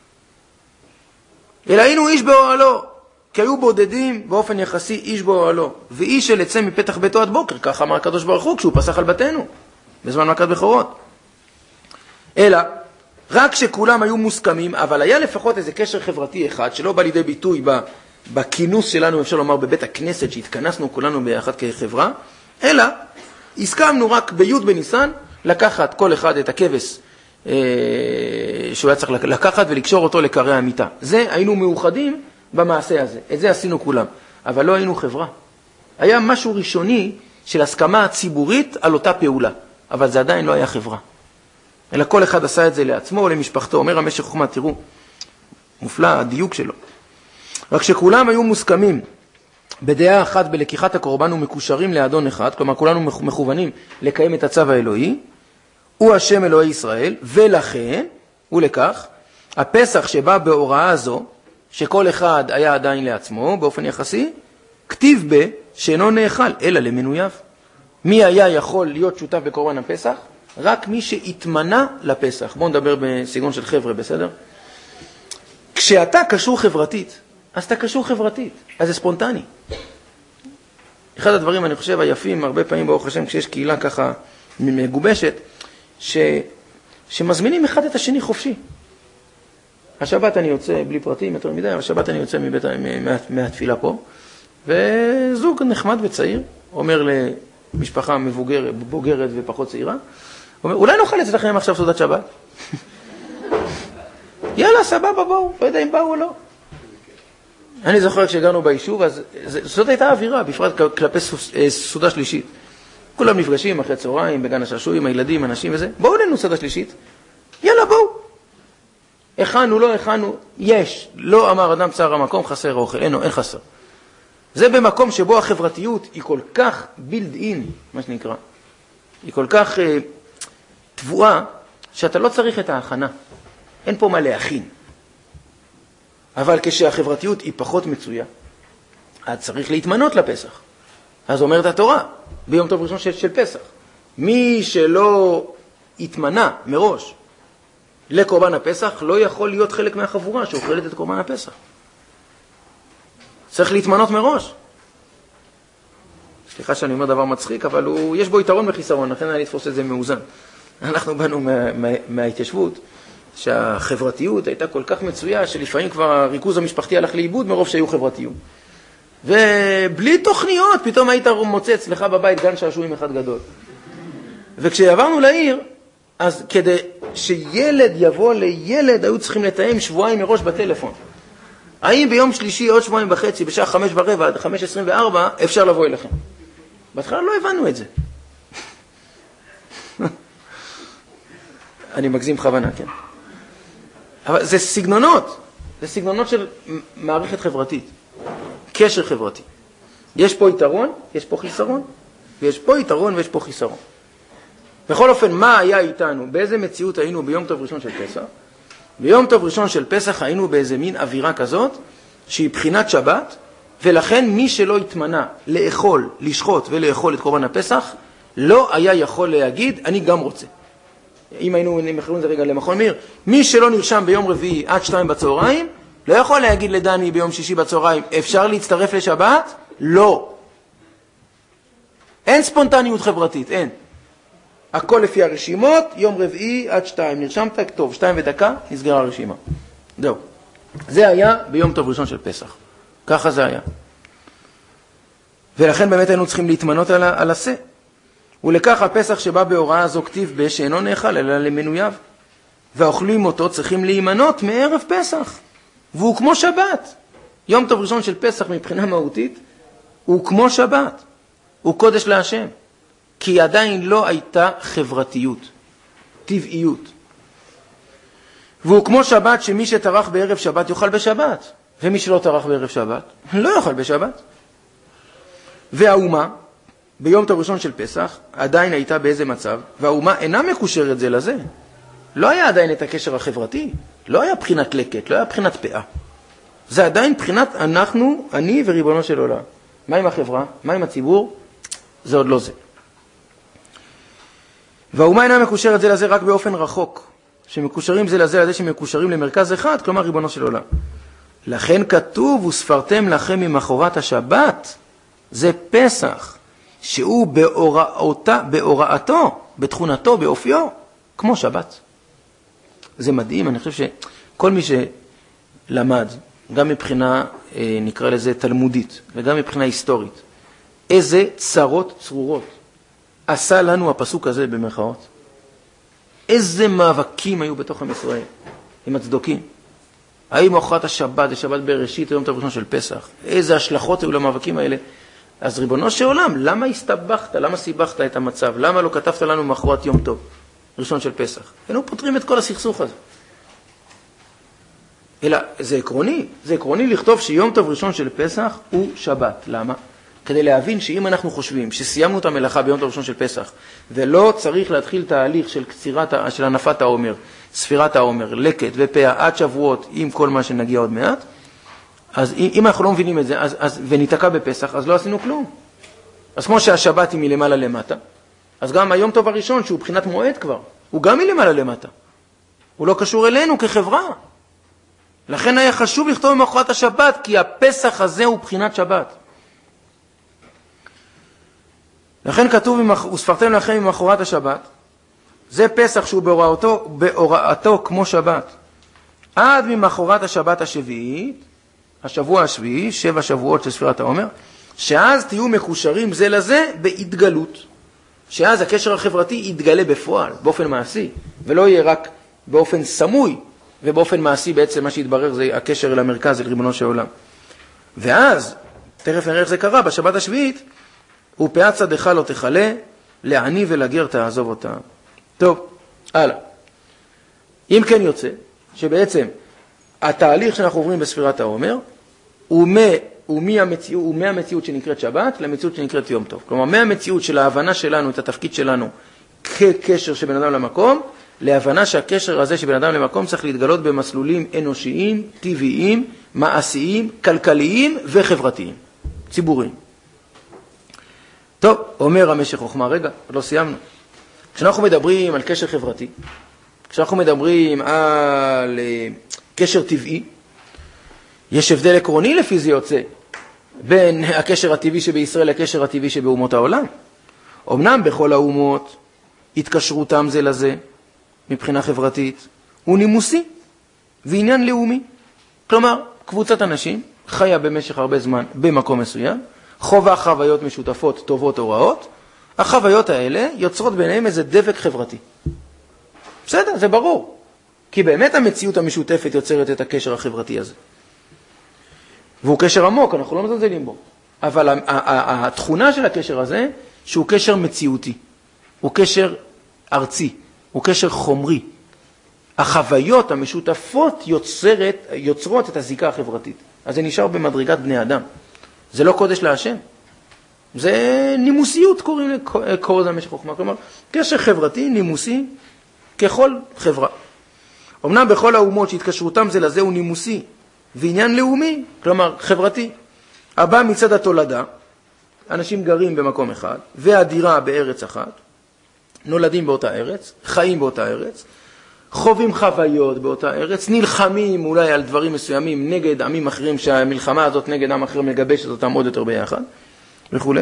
אלא היינו איש באוהלו, כי היו בודדים באופן יחסי איש באוהלו, ואיש של יצא מפתח ביתו עד בוקר, כך אמר הקדוש ברוך הוא כשהוא פסח על בתינו, בזמן מכת בכורות. אלא, רק שכולם היו מוסכמים, אבל היה לפחות איזה קשר חברתי אחד, שלא בא לידי ביטוי בכינוס שלנו, אפשר לומר בבית הכנסת, שהתכנסנו כולנו ביחד כחברה, אלא הסכמנו רק בי' בניסן, לקחת כל אחד את הכבש, שהוא היה צריך לקחת ולקשור אותו לקרי המיטה. זה היינו מאוחדים במעשה הזה. את זה עשינו כולם. אבל לא היינו חברה. היה משהו ראשוני של הסכמה ציבורית על אותה פעולה. אבל זה עדיין לא היה חברה. אלא כל אחד עשה את זה לעצמו או למשפחתו. אומר המשך חוכמה, תראו, מופלא הדיוק שלו. רק שכולם היו מוסכמים בדעה אחת בלקיחת הקורבן ומקושרים לאדון אחד, כלומר כולנו מכוונים לקיים את הצו האלוהי, הוא השם אלוהי ישראל, ולכן, ולכך, הפסח שבא בהוראה הזו, שכל אחד היה עדיין לעצמו, באופן יחסי, כתיב בה שאינו נאכל, אלא למנוייו. מי היה יכול להיות שותף בקורבן הפסח? רק מי שהתמנה לפסח. בואו נדבר בסגנון של חבר'ה, בסדר? כשאתה קשור חברתית, אז אתה קשור חברתית, אז זה ספונטני. אחד הדברים, אני חושב, היפים, הרבה פעמים ברוך השם, כשיש קהילה ככה מגובשת, ש... שמזמינים אחד את השני חופשי. השבת אני יוצא, בלי פרטים יותר מדי, השבת אני יוצא מבית, מה, מהתפילה פה, וזוג נחמד וצעיר, אומר למשפחה מבוגרת, בוגרת ופחות צעירה, אומר, אולי נאכל אצלכם עכשיו סעודת שבת? יאללה, סבבה, בואו, לא יודע אם באו או לא. אני זוכר כשהגענו ביישוב, אז זאת הייתה האווירה, בפרט כלפי סעודה שלישית. כולם נפגשים אחרי צהריים, בגן השעשועים, הילדים, אנשים וזה. בואו לנו סעודה שלישית. יאללה, בואו. הכנו, לא הכנו, יש. לא אמר אדם צער המקום, חסר אוכל. אין, אין חסר. זה במקום שבו החברתיות היא כל כך בילד אין, מה שנקרא. היא כל כך uh, תבואה, שאתה לא צריך את ההכנה. אין פה מה להכין. אבל כשהחברתיות היא פחות מצויה, אז צריך להתמנות לפסח. אז אומרת התורה, ביום טוב ראשון של, של פסח, מי שלא התמנה מראש לקורבן הפסח, לא יכול להיות חלק מהחבורה שאוכלת את קורבן הפסח. צריך להתמנות מראש. סליחה שאני אומר דבר מצחיק, אבל הוא, יש בו יתרון וחיסרון, לכן אני אתפוס את זה מאוזן. אנחנו באנו מה, מה, מההתיישבות, שהחברתיות הייתה כל כך מצויה, שלפעמים כבר הריכוז המשפחתי הלך לאיבוד מרוב שהיו חברתיות. ובלי תוכניות, פתאום היית מוצא אצלך בבית גן שעשועים אחד גדול. וכשעברנו לעיר, אז כדי שילד יבוא לילד, היו צריכים לתאם שבועיים מראש בטלפון. האם ביום שלישי, עוד שבועיים וחצי, בשעה חמש ורבע עד חמש עשרים וארבע, אפשר לבוא אליכם? בהתחלה לא הבנו את זה. אני מגזים בכוונה, כן. אבל זה סגנונות, זה סגנונות של מערכת חברתית, קשר חברתי. יש פה יתרון, יש פה חיסרון, ויש פה יתרון ויש פה חיסרון. בכל אופן, מה היה איתנו? באיזה מציאות היינו ביום טוב ראשון של פסח? ביום טוב ראשון של פסח היינו באיזה מין אווירה כזאת, שהיא בחינת שבת, ולכן מי שלא התמנה לאכול, לשחוט ולאכול את קורבן הפסח, לא היה יכול להגיד, אני גם רוצה. אם היינו מחרים את זה רגע למכון מאיר, מי שלא נרשם ביום רביעי עד שתיים בצהריים, לא יכול להגיד לדני ביום שישי בצהריים, אפשר להצטרף לשבת? לא. אין ספונטניות חברתית, אין. הכל לפי הרשימות, יום רביעי עד שתיים, נרשמת, טוב, שתיים ודקה, נסגרה הרשימה. זהו. זה היה ביום טוב ראשון של פסח. ככה זה היה. ולכן באמת היינו צריכים להתמנות על, על עשה. ולכך הפסח שבא בהוראה זו כתיב בשאינו נאכל, אלא למנוייו. והאוכלים אותו צריכים להימנות מערב פסח. והוא כמו שבת. יום טוב ראשון של פסח מבחינה מהותית, הוא כמו שבת. הוא קודש להשם. כי עדיין לא הייתה חברתיות, טבעיות. והוא כמו שבת שמי שטרח בערב שבת יאכל בשבת, ומי שלא טרח בערב שבת לא יאכל בשבת. והאומה, ביום טוב ראשון של פסח, עדיין הייתה באיזה מצב, והאומה אינה מקושרת זה לזה. לא היה עדיין את הקשר החברתי, לא היה בחינת לקט, לא היה בחינת פאה. זה עדיין בחינת אנחנו, אני וריבונו של עולם. מה עם החברה? מה עם הציבור? זה עוד לא זה. והאומה אינה מקושרת זה לזה רק באופן רחוק, שמקושרים זה לזה לזה שמקושרים למרכז אחד, כלומר ריבונו של עולם. לכן כתוב, וספרתם לכם ממחרת השבת, זה פסח, שהוא בהוראתה, בהוראתו, בתכונתו, באופיו, כמו שבת. זה מדהים, אני חושב שכל מי שלמד, גם מבחינה, נקרא לזה תלמודית, וגם מבחינה היסטורית, איזה צרות צרורות עשה לנו הפסוק הזה במרכאות. איזה מאבקים היו בתוך עם ישראל, עם הצדוקים. האם אוכלת השבת, זה שבת בראשית, היום טוב ראשון של פסח. איזה השלכות היו למאבקים האלה. אז ריבונו של עולם, למה הסתבכת? למה סיבכת את המצב? למה לא כתבת לנו מאחורת יום טוב ראשון של פסח? היינו פותרים את כל הסכסוך הזה. אלא זה עקרוני, זה עקרוני לכתוב שיום טוב ראשון של פסח הוא שבת. למה? כדי להבין שאם אנחנו חושבים שסיימנו את המלאכה ביום טוב ראשון של פסח, ולא צריך להתחיל תהליך של קצירת, של הנפת העומר, ספירת העומר, לקט ופאה עד שבועות עם כל מה שנגיע עוד מעט, אז אם אנחנו לא מבינים את זה, אז, אז, וניתקע בפסח, אז לא עשינו כלום. אז כמו שהשבת היא מלמעלה למטה, אז גם היום טוב הראשון, שהוא בחינת מועד כבר, הוא גם מלמעלה למטה. הוא לא קשור אלינו כחברה. לכן היה חשוב לכתוב ממחרת השבת, כי הפסח הזה הוא בחינת שבת. לכן כתוב, וספרתם לכם ממחרת השבת, זה פסח שהוא בהוראתו, בהוראתו כמו שבת. עד ממחרת השבת השביעית, השבוע השביעי, שבע שבועות של ספירת העומר, שאז תהיו מקושרים זה לזה בהתגלות. שאז הקשר החברתי יתגלה בפועל, באופן מעשי, ולא יהיה רק באופן סמוי, ובאופן מעשי בעצם מה שיתברר זה הקשר אל המרכז, אל ריבונו של עולם. ואז, תכף נראה איך זה קרה, בשבת השביעית, ופאת צדך לא תחלה, לעני ולגר תעזוב אותה. טוב, הלאה. אם כן יוצא, שבעצם התהליך שאנחנו עוברים בספירת העומר, הוא, מה, הוא, מהמציאות, הוא מהמציאות שנקראת שבת למציאות שנקראת יום טוב. כלומר, מהמציאות של ההבנה שלנו, את התפקיד שלנו, כקשר שבין אדם למקום, להבנה שהקשר הזה שבין אדם למקום צריך להתגלות במסלולים אנושיים, טבעיים, מעשיים, כלכליים וחברתיים, ציבוריים. טוב, אומר המשך חוכמה, רגע, עוד לא סיימנו. כשאנחנו מדברים על קשר חברתי, כשאנחנו מדברים על קשר טבעי, יש הבדל עקרוני לפי זה יוצא בין הקשר הטבעי שבישראל לקשר הטבעי שבאומות העולם. אמנם בכל האומות התקשרותם זה לזה מבחינה חברתית הוא נימוסי ועניין לאומי. כלומר, קבוצת אנשים חיה במשך הרבה זמן במקום מסוים, חובה חוויות משותפות טובות או רעות, החוויות האלה יוצרות ביניהם איזה דבק חברתי. בסדר, זה ברור. כי באמת המציאות המשותפת יוצרת את הקשר החברתי הזה. והוא קשר עמוק, אנחנו לא מזלזלים בו. אבל התכונה של הקשר הזה, שהוא קשר מציאותי. הוא קשר ארצי. הוא קשר חומרי. החוויות המשותפות יוצרת, יוצרות את הזיקה החברתית. אז זה נשאר במדרגת בני אדם. זה לא קודש להשם. זה נימוסיות, קוראים לקורא זה משך חוכמה. כלומר, קשר חברתי, נימוסי, ככל חברה. אמנם בכל האומות שהתקשרותם זה לזה הוא נימוסי, ועניין לאומי, כלומר חברתי. הבא מצד התולדה, אנשים גרים במקום אחד, והדירה בארץ אחת, נולדים באותה ארץ, חיים באותה ארץ, חווים חוויות באותה ארץ, נלחמים אולי על דברים מסוימים נגד עמים אחרים, שהמלחמה הזאת נגד עם אחרים מגבשת אותם עוד יותר ביחד, וכו'.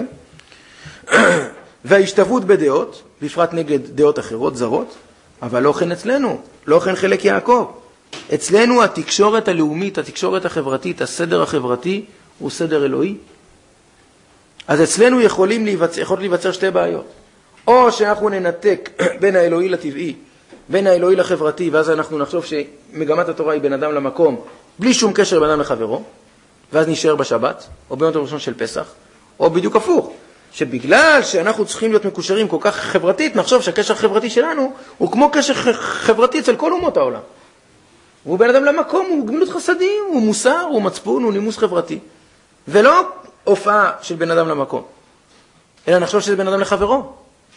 וההשתוות בדעות, בפרט נגד דעות אחרות, זרות, אבל לא כן אצלנו, לא כן חלק יעקב. אצלנו התקשורת הלאומית, התקשורת החברתית, הסדר החברתי, הוא סדר אלוהי. אז אצלנו יכולים להיווצר, יכולות להיווצר שתי בעיות. או שאנחנו ננתק בין האלוהי לטבעי, בין האלוהי לחברתי, ואז אנחנו נחשוב שמגמת התורה היא בין אדם למקום, בלי שום קשר בין אדם לחברו, ואז נשאר בשבת, או ביום הראשון של פסח, או בדיוק הפוך, שבגלל שאנחנו צריכים להיות מקושרים כל כך חברתית, נחשוב שהקשר החברתי שלנו הוא כמו קשר חברתי אצל כל אומות העולם. הוא בין אדם למקום, הוא גמילות חסדים, הוא מוסר, הוא מצפון, הוא נימוס חברתי. ולא הופעה של בן אדם למקום, אלא נחשוב שזה בן אדם לחברו.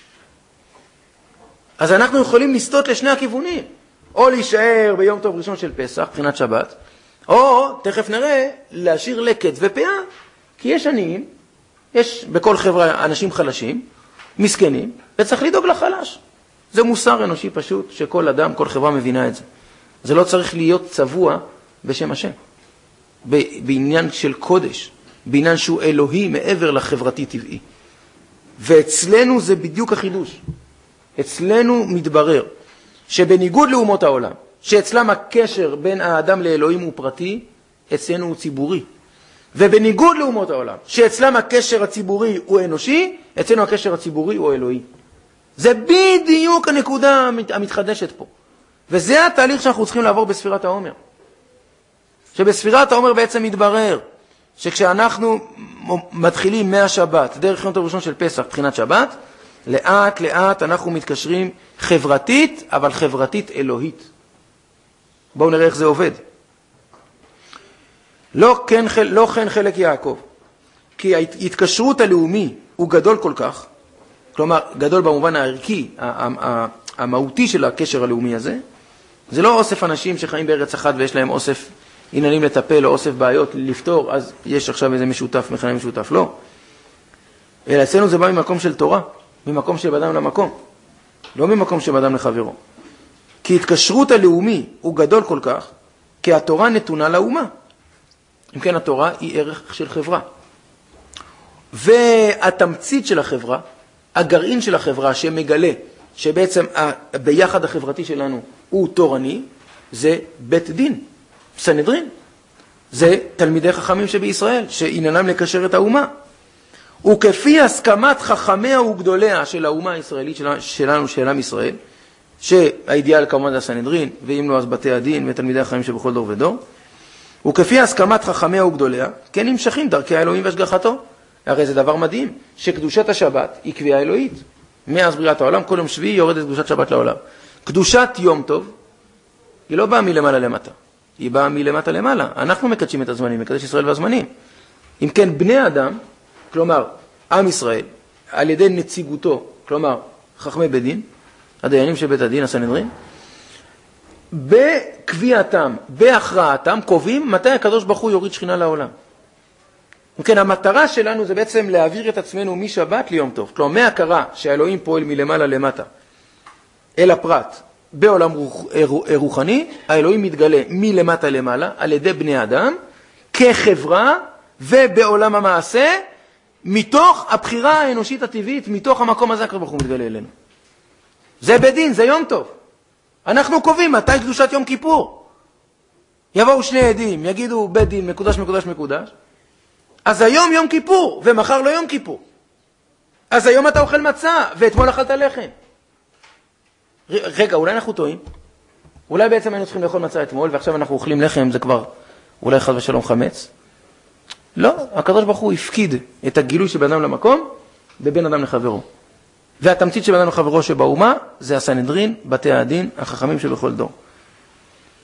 אז אנחנו יכולים לסטות לשני הכיוונים, או להישאר ביום טוב ראשון של פסח, מבחינת שבת, או, תכף נראה, להשאיר לקט ופאה, כי יש עניים, יש בכל חברה אנשים חלשים, מסכנים, וצריך לדאוג לחלש. זה מוסר אנושי פשוט, שכל אדם, כל חברה מבינה את זה. זה לא צריך להיות צבוע בשם השם, בעניין של קודש, בעניין שהוא אלוהי מעבר לחברתי טבעי. ואצלנו זה בדיוק החידוש. אצלנו מתברר שבניגוד לאומות העולם, שאצלם הקשר בין האדם לאלוהים הוא פרטי, אצלנו הוא ציבורי. ובניגוד לאומות העולם, שאצלם הקשר הציבורי הוא אנושי, אצלנו הקשר הציבורי הוא אלוהי. זה בדיוק הנקודה המתחדשת פה. וזה התהליך שאנחנו צריכים לעבור בספירת העומר. שבספירת העומר בעצם מתברר שכשאנחנו מתחילים מהשבת, דרך יום טוב ראשון של פסח, בחינת שבת, לאט לאט אנחנו מתקשרים חברתית, אבל חברתית אלוהית. בואו נראה איך זה עובד. לא כן, לא כן חלק יעקב, כי ההתקשרות הלאומי הוא גדול כל כך, כלומר גדול במובן הערכי, המהותי של הקשר הלאומי הזה. זה לא אוסף אנשים שחיים בארץ אחת ויש להם אוסף עניינים לטפל או אוסף בעיות לפתור, אז יש עכשיו איזה משותף, מכנה משותף, לא. אלא אצלנו זה בא ממקום של תורה, ממקום של אדם למקום, לא ממקום של אדם לחברו. כי התקשרות הלאומי הוא גדול כל כך, כי התורה נתונה לאומה. אם כן, התורה היא ערך של חברה. והתמצית של החברה, הגרעין של החברה שמגלה שבעצם ביחד החברתי שלנו הוא תורני, זה בית דין, סנהדרין. זה תלמידי חכמים שבישראל, שעניינם לקשר את האומה. וכפי הסכמת חכמיה וגדוליה של האומה הישראלית שלנו, של עם ישראל, שהאידיאל כמובן זה הסנהדרין, ואם לא אז בתי הדין ותלמידי החכמים שבכל דור ודור, וכפי הסכמת חכמיה וגדוליה, כן נמשכים דרכי האלוהים והשגחתו. הרי זה דבר מדהים, שקדושת השבת היא קביעה אלוהית. מאז בריאת העולם, כל יום שביעי יורדת קדושת שבת לעולם. קדושת יום טוב, היא לא באה מלמעלה למטה, היא באה מלמטה למעלה. אנחנו מקדשים את הזמנים, מקדש ישראל והזמנים. אם כן, בני אדם, כלומר, עם ישראל, על ידי נציגותו, כלומר, חכמי בית דין, הדיינים של בית הדין, הסנהדרין, בקביעתם, בהכרעתם, קובעים מתי הקדוש ברוך הוא יוריד שכינה לעולם. כן, המטרה שלנו זה בעצם להעביר את עצמנו משבת ליום טוב. כלומר, מהכרה שהאלוהים פועל מלמעלה למטה אל הפרט בעולם רוחני, האלוהים מתגלה מלמטה למעלה על ידי בני אדם, כחברה ובעולם המעשה, מתוך הבחירה האנושית הטבעית, מתוך המקום הזה הקדוש ברוך הוא מתגלה אלינו. זה בדין, זה יום טוב. אנחנו קובעים מתי קדושת יום כיפור. יבואו שני עדים, יגידו בית דין, מקודש, מקודש, מקודש. אז היום יום כיפור, ומחר לא יום כיפור. אז היום אתה אוכל מצה, ואתמול אכלת לחם. רגע, אולי אנחנו טועים? אולי בעצם היינו צריכים לאכול מצה אתמול, ועכשיו אנחנו אוכלים לחם, זה כבר אולי חד ושלום חמץ. לא, הקדוש ברוך הוא הפקיד את הגילוי של בן אדם למקום, בבין אדם לחברו. והתמצית של בן אדם לחברו שבאומה, זה הסנהדרין, בתי הדין, החכמים שבכל דור.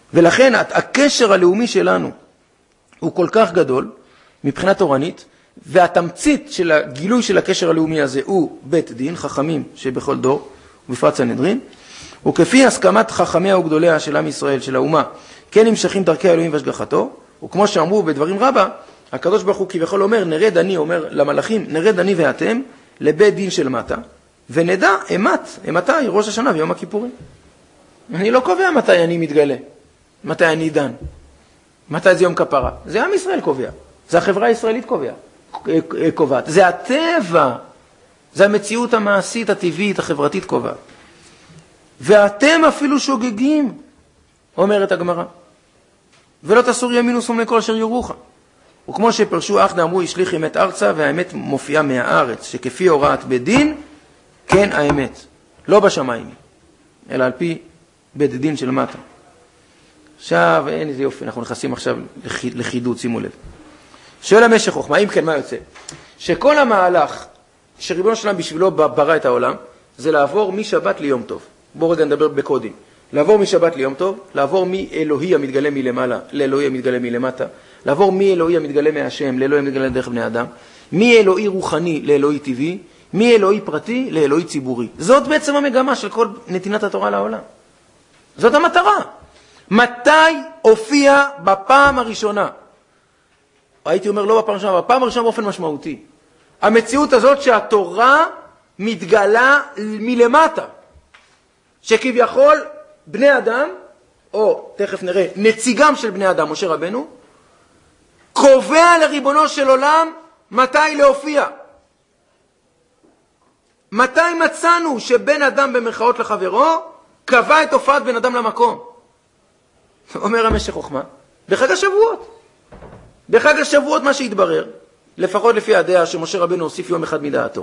ולכן הקשר הלאומי שלנו הוא כל כך גדול מבחינה תורנית, והתמצית של הגילוי של הקשר הלאומי הזה הוא בית דין, חכמים שבכל דור, ובפרט סנהדרין, וכפי הסכמת חכמיה וגדוליה של עם ישראל, של האומה, כן נמשכים דרכי האלוהים והשגחתו, וכמו שאמרו בדברים רבה, הקדוש ברוך הוא כביכול אומר, נרד אני, אומר למלאכים, נרד אני ואתם לבית דין של מטה, ונדע אמת, מתי ראש השנה ויום הכיפורים. אני לא קובע מתי אני מתגלה, מתי אני דן, מתי זה יום כפרה. זה עם ישראל קובע, זה החברה הישראלית קובע, קובעת. זה הטבע, זה המציאות המעשית, הטבעית, החברתית קובעת. ואתם אפילו שוגגים, אומרת הגמרא, ולא תסור ימין ושמאל כל אשר יורוך. וכמו שפרשו אחדה אמרו, ישליך אמת ארצה, והאמת מופיעה מהארץ, שכפי הוראת בית דין, כן האמת. לא בשמיים, אלא על פי בית דין של מטה. עכשיו, אין איזה יופי, אנחנו נכנסים עכשיו לחידוד, שימו לב. שואל המשך חוכמה, אם כן, מה יוצא? שכל המהלך שריבונו שלם בשבילו ברא את העולם, זה לעבור משבת ליום טוב. בואו רגע נדבר בקודים. לעבור משבת ליום טוב, לעבור מאלוהי המתגלה מלמעלה לאלוהי המתגלה מלמטה, לעבור מאלוהי המתגלה מהשם לאלוהי המתגלה דרך בני אדם, מאלוהי רוחני לאלוהי טבעי, מאלוהי פרטי לאלוהי ציבורי. זאת בעצם המגמה של כל נתינת התורה לעולם. זאת המטרה. מתי הופיע בפעם הראשונה? הייתי אומר לא בפעם הראשונה, בפעם הראשונה באופן משמעותי. המציאות הזאת שהתורה מתגלה מלמטה. שכביכול בני אדם, או תכף נראה, נציגם של בני אדם, משה רבנו, קובע לריבונו של עולם מתי להופיע. מתי מצאנו שבן אדם במרכאות לחברו, קבע את הופעת בן אדם למקום. אומר המשך חוכמה, בחג השבועות. בחג השבועות מה שהתברר, לפחות לפי הדעה שמשה רבנו הוסיף יום אחד מדעתו.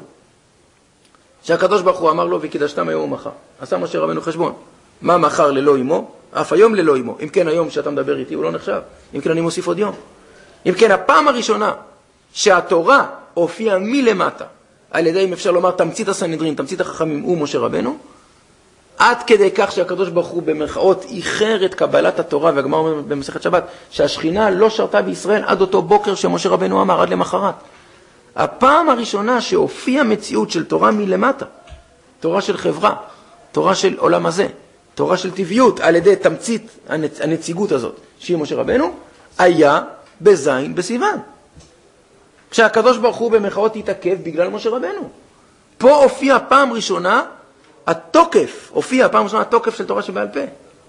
שהקדוש ברוך הוא אמר לו, וקידשתם היום ומחר. עשה משה רבנו חשבון. מה מחר ללא אמו? אף היום ללא אמו. אם כן היום שאתה מדבר איתי הוא לא נחשב. אם כן אני מוסיף עוד יום. אם כן הפעם הראשונה שהתורה הופיעה מלמטה, על ידי אם אפשר לומר תמצית הסנהדרין, תמצית החכמים הוא משה רבנו, עד כדי כך שהקדוש ברוך הוא במרכאות איחר את קבלת התורה, והגמרא אומר במסכת שבת, שהשכינה לא שרתה בישראל עד אותו בוקר שמשה רבנו אמר, עד למחרת. הפעם הראשונה שהופיעה מציאות של תורה מלמטה, תורה של חברה, תורה של עולם הזה, תורה של טבעיות, על ידי תמצית הנצ... הנציגות הזאת, שהיא משה רבנו, היה בזין בסיוון. כשהקדוש ברוך הוא במרכאות התעכב בגלל משה רבנו. פה הופיע פעם ראשונה התוקף, הופיע פעם ראשונה התוקף של תורה שבעל פה.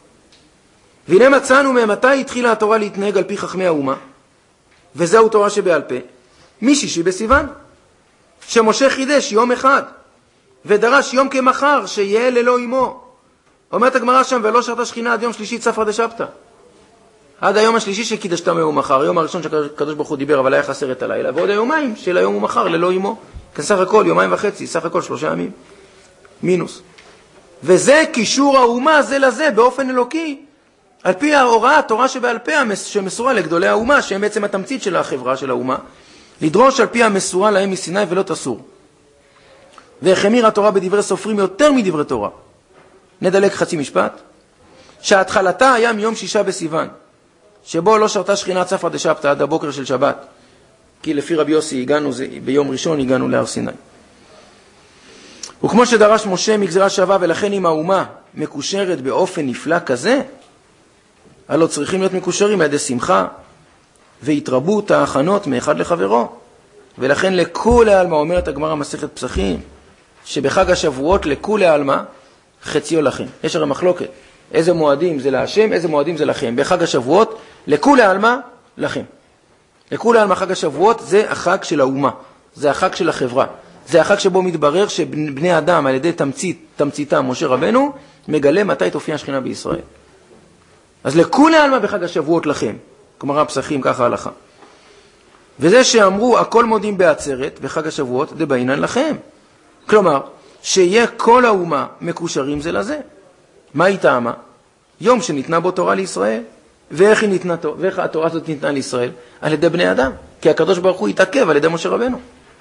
והנה מצאנו ממתי התחילה התורה להתנהג על פי חכמי האומה, וזהו תורה שבעל פה, משישי בסיוון, שמשה חידש יום אחד, ודרש יום כמחר שיהיה ללא אמו. אומרת הגמרא שם, ולא שרתה שכינה עד יום שלישי צפרא דשבתא. עד היום השלישי שקידשתם יום ומחר, היום הראשון שהקדוש ברוך הוא דיבר, אבל היה חסר את הלילה, ועוד היומיים של היום ומחר ללא אמו. כסך הכל יומיים וחצי, סך הכל שלושה ימים, מינוס. וזה קישור האומה זה לזה באופן אלוקי, על פי ההוראה, התורה שבעל פה שמסורה לגדולי האומה, שהם בעצם התמצית של החברה של האומה, לדרוש על פי המסורה להם מסיני ולא תסור. והחמיר התורה בדברי סופרים יותר מדברי תורה. נדלק חצי משפט. שההתחלתה היה מיום שישה בסיוון, שבו לא שרתה שכינה צפרא דשבתא עד הבוקר של שבת. כי לפי רבי יוסי הגענו, זה, ביום ראשון הגענו להר סיני. וכמו שדרש משה מגזרה שווה, ולכן אם האומה מקושרת באופן נפלא כזה, הלא צריכים להיות מקושרים על ידי שמחה, והתרבות ההכנות מאחד לחברו. ולכן לכולי עלמא אומרת הגמרא מסכת פסחים, שבחג השבועות לכולי עלמא חציו לכם. יש הרי מחלוקת. איזה מועדים זה להשם, איזה מועדים זה לכם. בחג השבועות לכולי עלמא לכם. לכולי עלמא חג השבועות זה החג של האומה. זה החג של החברה. זה החג שבו מתברר שבני אדם על ידי תמצית, תמציתם משה רבנו, מגלה מתי תופיע השכינה בישראל. אז לכולי עלמא בחג השבועות לכם. כלומר הפסחים ככה הלכה. וזה שאמרו הכל מודים בעצרת בחג השבועות דבעינן לכם. כלומר שיהיה כל האומה מקושרים זה לזה. מה היא טעמה? יום שניתנה בו תורה לישראל. ואיך היא ניתנה, ואיך התורה הזאת ניתנה לישראל? על ידי בני אדם. כי הקדוש ברוך הוא התעכב על ידי משה רבנו.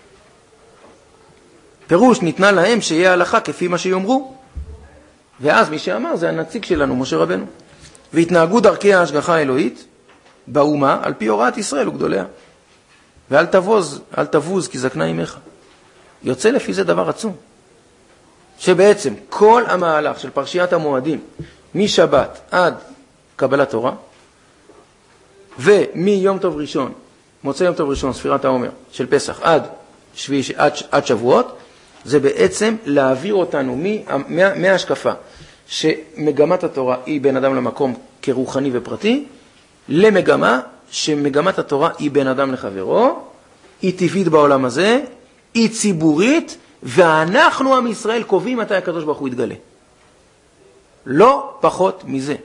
פירוש ניתנה להם שיהיה הלכה כפי מה שיאמרו. ואז מי שאמר זה הנציג שלנו, משה רבנו. והתנהגו דרכי ההשגחה האלוהית באומה על פי הוראת ישראל וגדוליה. ואל תבוז, אל תבוז כי זקנה עמך. יוצא לפי זה דבר עצום. שבעצם כל המהלך של פרשיית המועדים משבת עד קבלת תורה ומיום טוב ראשון, מוצא יום טוב ראשון, ספירת העומר של פסח עד, שביעי, עד, עד שבועות, זה בעצם להעביר אותנו מה, מההשקפה שמגמת התורה היא בין אדם למקום כרוחני ופרטי, למגמה שמגמת התורה היא בין אדם לחברו, היא טבעית בעולם הזה, היא ציבורית, ואנחנו עם ישראל קובעים מתי הקדוש ברוך הוא יתגלה. לא פחות מזה.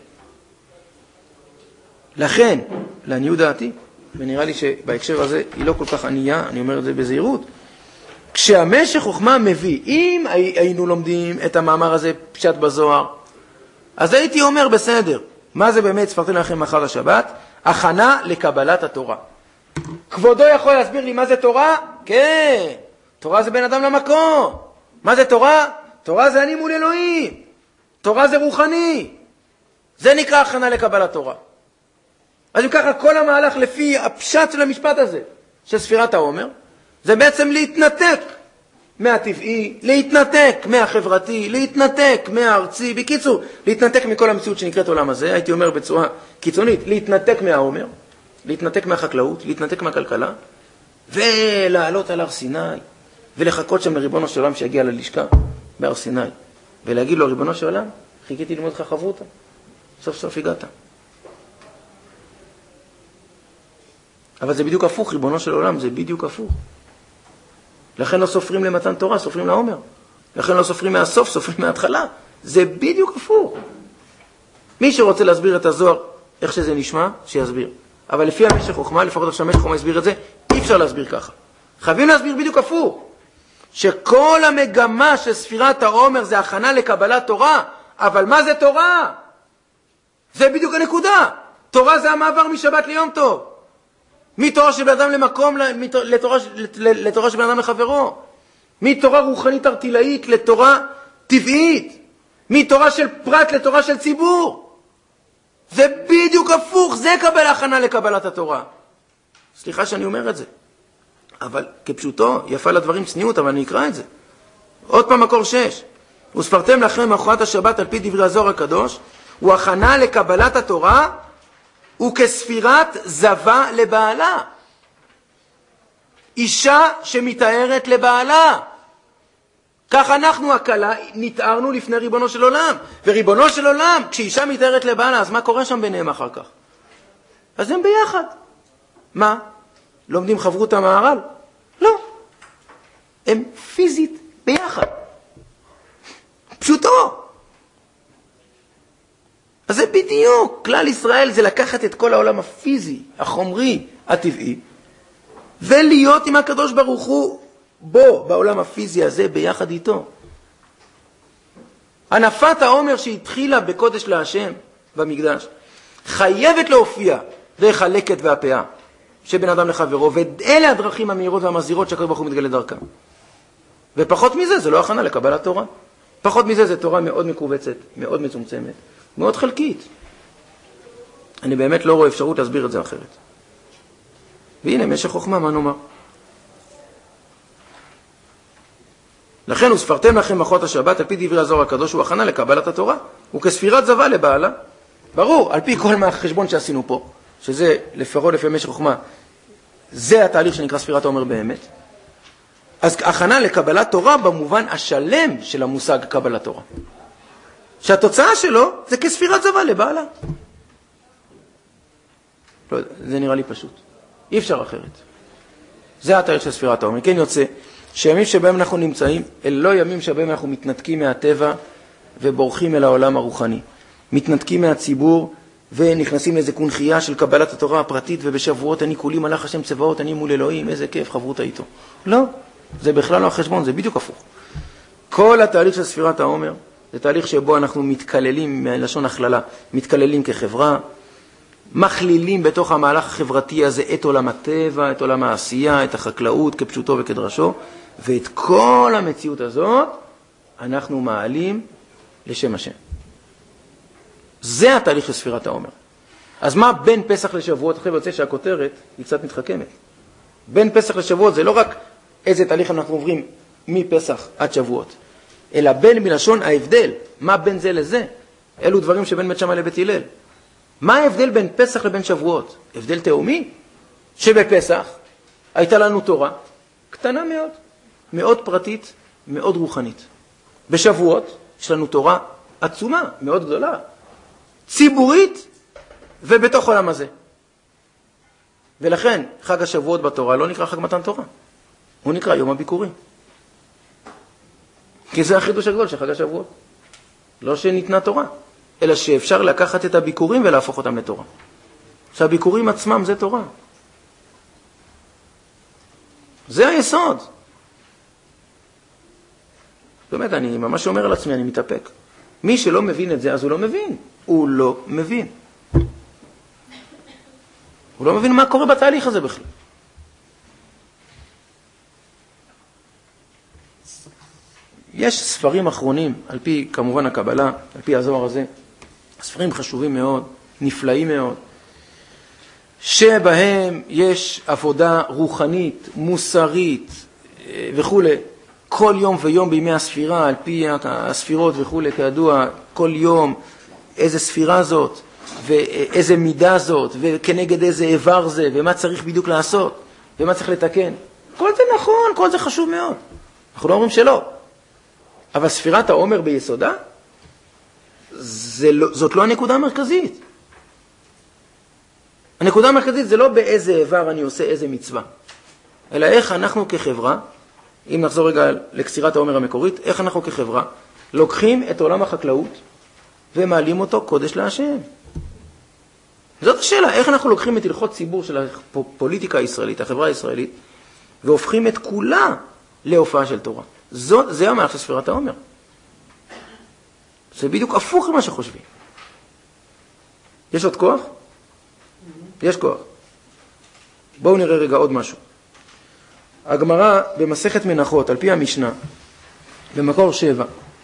לכן, לעניות דעתי, ונראה לי שבהקשר הזה היא לא כל כך ענייה, אני אומר את זה בזהירות, כשהמשך חוכמה מביא, אם היינו לומדים את המאמר הזה פשט בזוהר, אז הייתי אומר בסדר, מה זה באמת ספרתם לכם מחר השבת? הכנה לקבלת התורה. כבודו יכול להסביר לי מה זה תורה? כן, תורה זה בין אדם למקום. מה זה תורה? תורה זה אני מול אלוהים. תורה זה רוחני. זה נקרא הכנה לקבלת תורה. אז אם ככה כל המהלך לפי הפשט של המשפט הזה, של ספירת העומר, זה בעצם להתנתק מהטבעי, להתנתק מהחברתי, להתנתק מהארצי, בקיצור, להתנתק מכל המציאות שנקראת עולם הזה, הייתי אומר בצורה קיצונית, להתנתק מהעומר, להתנתק מהחקלאות, להתנתק מהכלכלה, ולעלות על הר סיני, ולחכות שם לריבונו של עולם שיגיע ללשכה בהר סיני, ולהגיד לו, ריבונו של עולם, חיכיתי ללמוד לך חברותה, סוף סוף הגעת. אבל זה בדיוק הפוך, ריבונו של עולם, זה בדיוק הפוך. לכן לא סופרים למתן תורה, סופרים לעומר. לכן לא סופרים מהסוף, סופרים מההתחלה. זה בדיוק הפוך. מי שרוצה להסביר את הזוהר, איך שזה נשמע, שיסביר. אבל לפי המשך חוכמה, לפחות עכשיו המשך חוכמה יסביר את זה, אי אפשר להסביר ככה. חייבים להסביר בדיוק הפוך. שכל המגמה של ספירת העומר זה הכנה לקבלת תורה, אבל מה זה תורה? זה בדיוק הנקודה. תורה זה המעבר משבת ליום טוב. מתורה של בן אדם למקום, לתורה, לתורה של בן אדם לחברו. מתורה רוחנית ארטילאית לתורה טבעית. מתורה של פרט לתורה של ציבור. זה בדיוק הפוך, זה קבל הכנה לקבלת התורה. סליחה שאני אומר את זה. אבל כפשוטו, יפה לדברים צניעות, אבל אני אקרא את זה. עוד פעם מקור שש. וספרתם לכם מאחורת השבת על פי דברי הזוהר הקדוש, הוא הכנה לקבלת התורה, וכספירת זבה לבעלה. אישה שמתארת לבעלה. כך אנחנו הקלה נתארנו לפני ריבונו של עולם. וריבונו של עולם, כשאישה מתארת לבעלה, אז מה קורה שם ביניהם אחר כך? אז הם ביחד. מה? לומדים חברות המהר"ל? לא. הם פיזית ביחד. פשוטו. אז זה בדיוק, כלל ישראל זה לקחת את כל העולם הפיזי, החומרי, הטבעי, ולהיות עם הקדוש ברוך הוא בו, בעולם הפיזי הזה, ביחד איתו. הנפת העומר שהתחילה בקודש להשם במקדש, חייבת להופיע דרך הלקט והפאה, שבין אדם לחברו, ואלה הדרכים המהירות והמזהירות שהקדוש ברוך הוא מתגלה דרכם. ופחות מזה, זה לא הכנה לקבלת תורה. פחות מזה, זה תורה מאוד מקובצת, מאוד מצומצמת. מאוד חלקית. אני באמת לא רואה אפשרות להסביר את זה אחרת. והנה, משך חוכמה, מה נאמר? לכן, וספרתם לכם מאחורת השבת, על פי דברי הזוהר הקדוש, הוא הכנה לקבלת התורה. הוא כספירת זבה לבעלה. ברור, על פי כל מהחשבון שעשינו פה, שזה לפרעו לפי משך חוכמה, זה התהליך שנקרא ספירת העומר באמת. אז הכנה לקבלת תורה במובן השלם של המושג קבלת תורה. שהתוצאה שלו זה כספירת זבה לבעלה. לא יודע, זה נראה לי פשוט. אי אפשר אחרת. זה התהליך של ספירת העומר. כן יוצא שימים שבהם אנחנו נמצאים, אלה לא ימים שבהם אנחנו מתנתקים מהטבע ובורחים אל העולם הרוחני. מתנתקים מהציבור ונכנסים לאיזה קונחייה של קבלת התורה הפרטית, ובשבועות אני כולי מלאך השם צבאות, אני מול אלוהים, איזה כיף חברות איתו. לא, זה בכלל לא החשבון, זה בדיוק הפוך. כל התהליך של ספירת העומר זה תהליך שבו אנחנו מתכללים, מלשון הכללה, מתכללים כחברה, מכלילים בתוך המהלך החברתי הזה את עולם הטבע, את עולם העשייה, את החקלאות כפשוטו וכדרשו, ואת כל המציאות הזאת אנחנו מעלים לשם השם. זה התהליך של ספירת העומר. אז מה בין פסח לשבועות? אחרי יוצא שהכותרת היא קצת מתחכמת. בין פסח לשבועות זה לא רק איזה תהליך אנחנו עוברים מפסח עד שבועות, אלא בין מלשון ההבדל. מה בין זה לזה? אלו דברים שבין בית שמאי לבית הלל. מה ההבדל בין פסח לבין שבועות? הבדל תאומי? שבפסח הייתה לנו תורה קטנה מאוד, מאוד פרטית, מאוד רוחנית. בשבועות יש לנו תורה עצומה, מאוד גדולה, ציבורית ובתוך עולם הזה. ולכן חג השבועות בתורה לא נקרא חג מתן תורה, הוא נקרא יום הביקורים. כי זה החידוש הגדול של חג השבועות. לא שניתנה תורה, אלא שאפשר לקחת את הביקורים ולהפוך אותם לתורה. שהביקורים עצמם זה תורה. זה היסוד. באמת, אני ממש אומר על עצמי, אני מתאפק. מי שלא מבין את זה, אז הוא לא מבין. הוא לא מבין. הוא לא מבין מה קורה בתהליך הזה בכלל. יש ספרים אחרונים, על פי כמובן הקבלה, על פי הזוהר הזה, ספרים חשובים מאוד, נפלאים מאוד, שבהם יש עבודה רוחנית, מוסרית וכו'. כל יום ויום בימי הספירה, על פי הספירות וכו', כידוע, כל יום איזה ספירה זאת, ואיזה מידה זאת, וכנגד איזה איבר זה, ומה צריך בדיוק לעשות, ומה צריך לתקן. כל זה נכון, כל זה חשוב מאוד. אנחנו לא אומרים שלא. אבל ספירת העומר ביסודה, לא, זאת לא הנקודה המרכזית. הנקודה המרכזית זה לא באיזה איבר אני עושה איזה מצווה, אלא איך אנחנו כחברה, אם נחזור רגע לקצירת העומר המקורית, איך אנחנו כחברה לוקחים את עולם החקלאות ומעלים אותו קודש להשם. זאת השאלה, איך אנחנו לוקחים את הלכות ציבור של הפוליטיקה הישראלית, החברה הישראלית, והופכים את כולה להופעה של תורה. זאת, זה המהלך של ספירת העומר. זה בדיוק הפוך ממה שחושבים. יש עוד כוח? יש כוח. בואו נראה רגע עוד משהו. הגמרא במסכת מנחות, על פי המשנה, במקור שבע,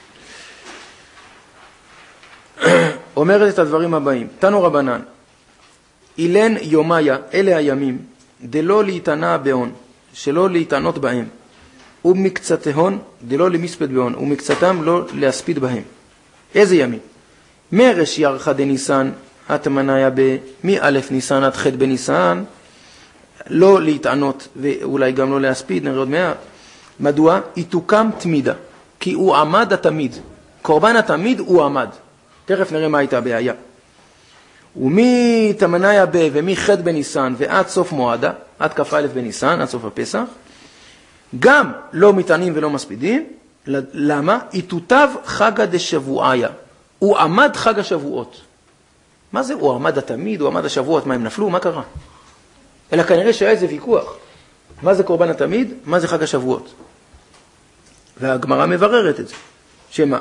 אומרת את הדברים הבאים. תנו רבנן, אילן יומיה, אלה הימים, דלא להתענה בהון, שלא להתענות בהם, ומקצתהון דלא למספד בהון, ומקצתם לא להספיד בהם. איזה ימים? מרש ירחה דניסן, התמניה ב, מא' ניסן עד ח' בניסן, לא להתענות ואולי גם לא להספיד, נראה עוד מעט. מדוע? היא תוקם תמידה, כי הוא עמד התמיד. קורבן התמיד הוא עמד. תכף נראה מה הייתה הבעיה. ומי תמניה ב ומי ח' בניסן ועד סוף מועדה, עד כף א' בניסן, עד סוף הפסח, גם לא מתענים ולא מספידים. למה? היא תותב חגה דשבועיה. הוא עמד חג השבועות. מה זה? הוא עמד התמיד, הוא עמד השבועות, מה הם נפלו? מה קרה? אלא כנראה שהיה איזה ויכוח. מה זה קורבן התמיד? מה זה חג השבועות? והגמרא מבררת את זה. שמה?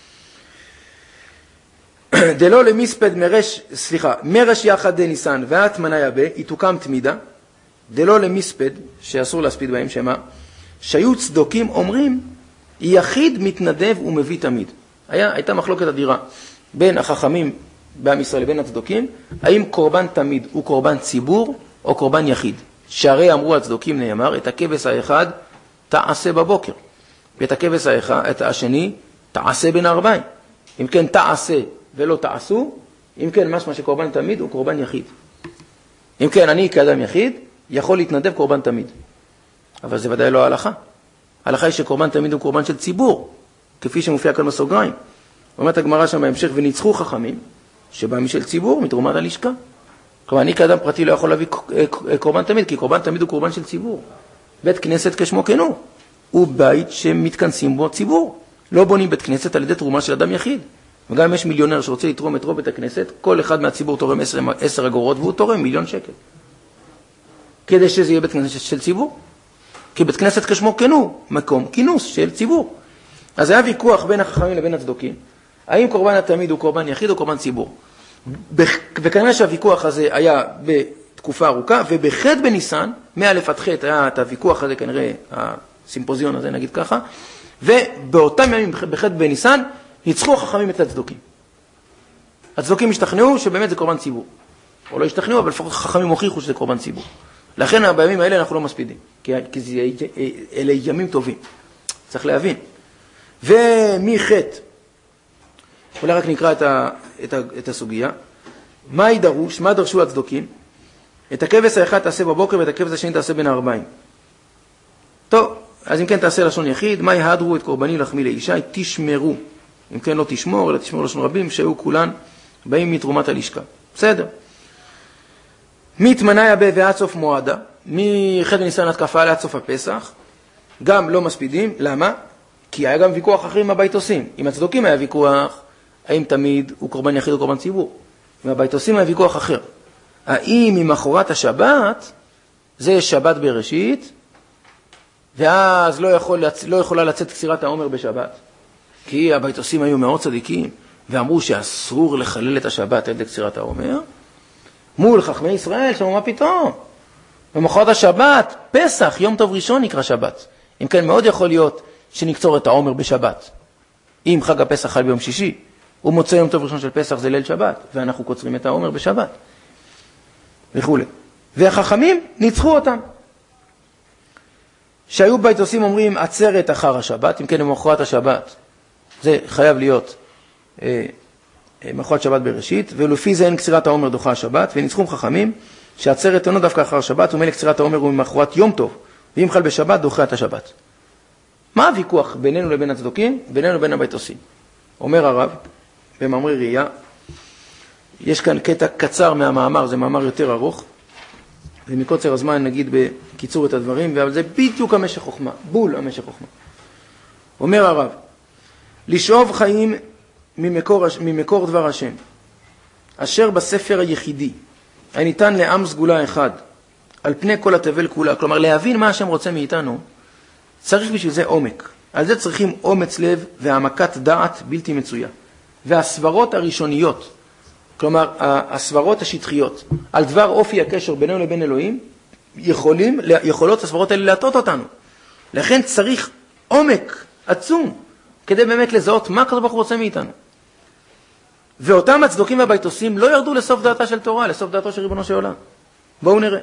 דלא למספד מרש, סליחה, מרש יחד דניסן ואת מניה ב, היא תוקם תמידה. דלא למספד, שאסור להספיד בהם, שמה? שהיו צדוקים אומרים, יחיד מתנדב ומביא תמיד. היה, הייתה מחלוקת אדירה בין החכמים בעם ישראל לבין הצדוקים, האם קורבן תמיד הוא קורבן ציבור או קורבן יחיד. שהרי אמרו הצדוקים נאמר, את הכבש האחד תעשה בבוקר, ואת הכבש האחד, את השני תעשה בין הארבעים. אם כן תעשה ולא תעשו, אם כן משמע שקורבן תמיד הוא קורבן יחיד. אם כן אני כאדם יחיד יכול להתנדב קורבן תמיד. אבל זה ודאי לא ההלכה. ההלכה היא שקורבן תמיד הוא קורבן של ציבור, כפי שמופיע כאן בסוגריים. אומרת הגמרא שם בהמשך, וניצחו חכמים, שבא משל ציבור, מתרומת הלשכה. כלומר, אני כאדם פרטי לא יכול להביא קורבן תמיד, כי קורבן תמיד הוא קורבן של ציבור. בית כנסת כשמו כן הוא. הוא בית שמתכנסים בו ציבור. לא בונים בית כנסת על ידי תרומה של אדם יחיד. וגם אם יש מיליונר שרוצה לתרום את רוב בית הכנסת, כל אחד מהציבור תורם עשר אגורות, והוא תורם מיליון שקל. כדי שזה יהיה בית כנסת של ציבור. כי בית כנסת כשמו כן הוא, מקום כינוס של ציבור. אז היה ויכוח בין החכמים לבין הצדוקים. האם קורבן התמיד הוא קורבן יחיד או קורבן ציבור? וכנראה שהוויכוח הזה היה בתקופה ארוכה, ובח' בניסן, מא' עד ח' היה את הוויכוח הזה, כנראה הסימפוזיון הזה נגיד ככה, ובאותם ימים בח' בניסן ניצחו החכמים את הצדוקים. הצדוקים השתכנעו שבאמת זה קורבן ציבור. או לא השתכנעו, אבל לפחות חכמים הוכיחו שזה קורבן ציבור. לכן בימים האלה אנחנו לא מספידים, כי, כי זה, אלה ימים טובים. צריך להבין. ומי חטא? אולי רק נקרא את, ה, את, ה, את הסוגיה. מה ידרוש? מה דרשו הצדוקים? את הכבש האחד תעשה בבוקר ואת הכבש השני תעשה בין הארבעים. טוב, אז אם כן תעשה לשון יחיד, מה יהדרו את קורבני לחמי לאישי? תשמרו. אם כן לא תשמור, אלא תשמור לשון רבים, שהיו כולן באים מתרומת הלשכה. בסדר. מתמנה יבה ועד סוף מועדה, מחטא בניסן התקפה עד סוף הפסח, גם לא מספידים. למה? כי היה גם ויכוח אחר עם הבית עושים. עם הצדוקים היה ויכוח, האם תמיד הוא קורבן יחיד או קורבן ציבור. עם הבית עושים היה ויכוח אחר. האם ממחרת השבת, זה שבת בראשית, ואז לא, יכול, לא יכולה לצאת קצירת העומר בשבת. כי הבית עושים היו מאוד צדיקים, ואמרו שאסור לחלל את השבת עד לקצירת העומר. מול חכמי ישראל, שאמרו מה פתאום? במחרת השבת, פסח, יום טוב ראשון נקרא שבת. אם כן, מאוד יכול להיות שנקצור את העומר בשבת. אם חג הפסח חל ביום שישי, הוא מוצא יום טוב ראשון של פסח זה ליל שבת, ואנחנו קוצרים את העומר בשבת. וכו'. והחכמים ניצחו אותם. שהיו בית עושים אומרים עצרת אחר השבת, אם כן במחרת השבת, זה חייב להיות אה, מחרת שבת בראשית, ולפי זה אין קצירת העומר דוחה השבת, וניצחו חכמים שעצרת אינו דווקא אחר השבת, ומילא קצירת העומר הוא ממחרת יום טוב, ואם חל בשבת דוחה את השבת. מה הוויכוח בינינו לבין הצדוקים? בינינו לבין הבית עושים. אומר הרב, במאמרי ראייה, יש כאן קטע קצר מהמאמר, זה מאמר יותר ארוך, ומקוצר הזמן נגיד בקיצור את הדברים, אבל זה בדיוק המשך חוכמה, בול המשך חוכמה. אומר הרב, לשאוב חיים ממקור, ממקור דבר השם, אשר בספר היחידי, הניתן לעם סגולה אחד, על פני כל התבל כולה, כלומר להבין מה השם רוצה מאיתנו, צריך בשביל זה עומק. על זה צריכים אומץ לב והעמקת דעת בלתי מצויה. והסברות הראשוניות, כלומר הסברות השטחיות, על דבר אופי הקשר בינינו לבין אלוהים, יכולים, יכולות הסברות האלה להטות אותנו. לכן צריך עומק עצום, כדי באמת לזהות מה הקדוש ברוך הוא רוצה מאיתנו. ואותם הצדוקים והבית עושים לא ירדו לסוף דעתה של תורה, לסוף דעתו של ריבונו של עולם. בואו נראה.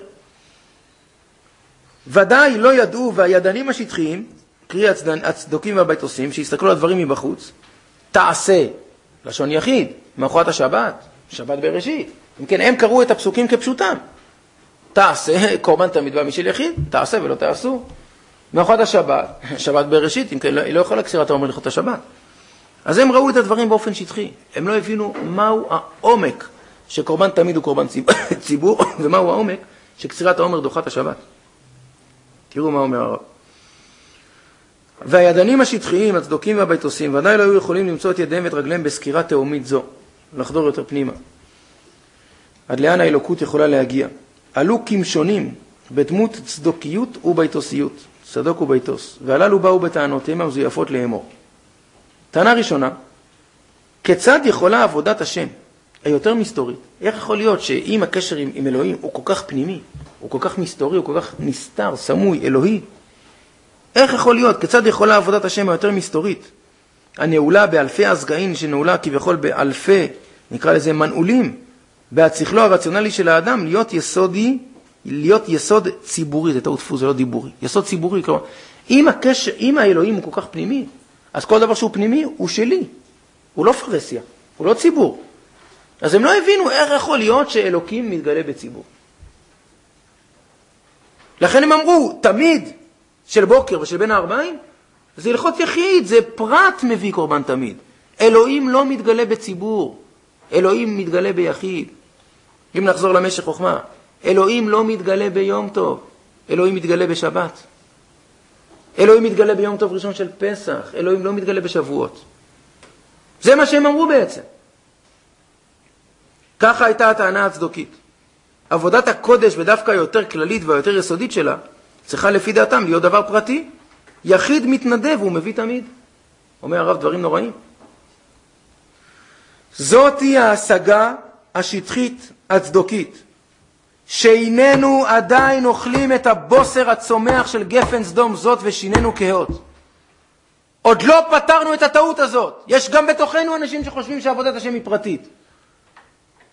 ודאי לא ידעו, והידענים השטחיים, קרי הצדוקים והבית עושים, שהסתכלו על הדברים מבחוץ, תעשה, לשון יחיד, מאחורת השבת, שבת בראשית. אם כן, הם קראו את הפסוקים כפשוטם. תעשה, קורבן תמיד בא משל יחיד, תעשה ולא תעשו. מאחורת השבת, שבת בראשית, אם כן, היא לא יכולה קצירת העומר ללכות השבת. אז הם ראו את הדברים באופן שטחי. הם לא הבינו מהו העומק שקורבן תמיד הוא קורבן ציבור, ומהו העומק שקצירת העומר דוחת השבת. תראו מה אומר הרב. והידענים השטחיים, הצדוקים והבית עושים, ודאי לא היו יכולים למצוא את ידיהם ואת רגליהם בסקירה תאומית זו, לחדור יותר פנימה. עד לאן האלוקות יכולה להגיע? עלו כמשונים בדמות צדוקיות וביתוסיות, צדוק וביתוס, והללו באו בטענותיהם המזויפות לאמור. טענה ראשונה, כיצד יכולה עבודת השם, היותר מסתורית? איך יכול להיות שאם הקשר עם, עם אלוהים הוא כל כך פנימי, הוא כל כך מסתורי, הוא כל כך נסתר, סמוי, אלוהי, איך יכול להיות? כיצד יכולה עבודת השם היותר מסתורית? הנעולה באלפי הסגאים שנעולה כביכול באלפי, נקרא לזה מנעולים, בהצליחו הרציונלי של האדם להיות יסודי, להיות יסוד ציבורי, זה טעות דפוס, זה לא דיבורי, יסוד ציבורי, כלומר, אם הקשר, אם האלוהים הוא כל כך פנימי, אז כל דבר שהוא פנימי הוא שלי, הוא לא פרסיה, הוא לא ציבור. אז הם לא הבינו איך יכול להיות שאלוקים מתגלה בציבור. לכן הם אמרו, תמיד של בוקר ושל בין הארבעים, זה הלכות יחיד, זה פרט מביא קורבן תמיד. אלוהים לא מתגלה בציבור, אלוהים מתגלה ביחיד. אם נחזור למשך חוכמה, אלוהים לא מתגלה ביום טוב, אלוהים מתגלה בשבת. אלוהים מתגלה ביום טוב ראשון של פסח, אלוהים לא מתגלה בשבועות. זה מה שהם אמרו בעצם. ככה הייתה הטענה הצדוקית. עבודת הקודש ודווקא היותר כללית והיותר יסודית שלה, צריכה לפי דעתם להיות דבר פרטי. יחיד מתנדב הוא מביא תמיד. אומר הרב דברים נוראים. זאת היא ההשגה השטחית הצדוקית, שאיננו עדיין אוכלים את הבוסר הצומח של גפן סדום זאת ושיננו כהות. עוד לא פתרנו את הטעות הזאת. יש גם בתוכנו אנשים שחושבים שעבודת השם היא פרטית.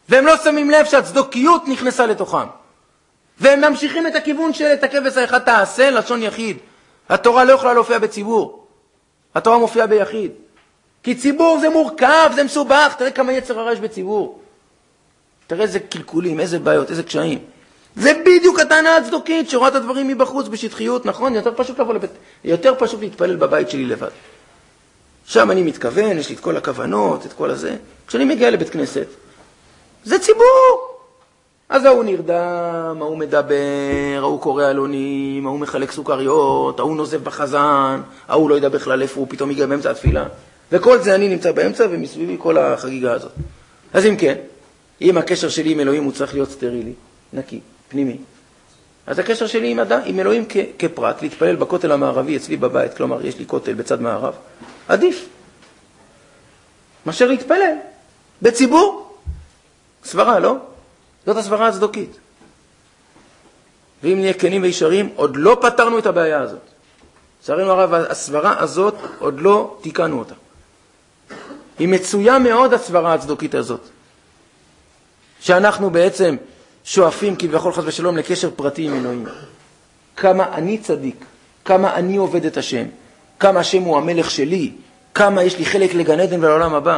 והם לא שמים לב שהצדוקיות נכנסה לתוכם. והם ממשיכים את הכיוון של את הכבש האחד תעשה, לשון יחיד. התורה לא יכולה להופיע בציבור. התורה מופיעה ביחיד. כי ציבור זה מורכב, זה מסובך. תראה כמה יצר הרע יש בציבור. תראה איזה קלקולים, איזה בעיות, איזה קשיים. זה בדיוק הטענה הצדוקית שרואה את הדברים מבחוץ בשטחיות, נכון? יותר פשוט לבוא לבית, יותר פשוט להתפלל בבית שלי לבד. שם אני מתכוון, יש לי את כל הכוונות, את כל הזה. כשאני מגיע לבית כנסת, זה ציבור. אז ההוא נרדם, ההוא מדבר, ההוא קורא אלונים, ההוא מחלק סוכריות, ההוא נוזב בחזן, ההוא לא יודע בכלל איפה הוא פתאום יגיע באמצע התפילה. וכל זה אני נמצא באמצע ומסביבי כל החגיגה הזאת. אז אם כן, אם הקשר שלי עם אלוהים הוא צריך להיות סטרילי, נקי, פנימי. אז הקשר שלי עם, אדם, עם אלוהים כ, כפרט, להתפלל בכותל המערבי אצלי בבית, כלומר יש לי כותל בצד מערב, עדיף. מאשר להתפלל בציבור. סברה, לא? זאת הסברה הצדוקית. ואם נהיה כנים וישרים, עוד לא פתרנו את הבעיה הזאת. לצערנו הרב, הסברה הזאת עוד לא תיקנו אותה. היא מצויה מאוד הסברה הצדוקית הזאת. שאנחנו בעצם שואפים כביכול חס ושלום לקשר פרטי עם אלוהים. כמה אני צדיק, כמה אני עובד את השם, כמה השם הוא המלך שלי, כמה יש לי חלק לגן עדן ולעולם הבא.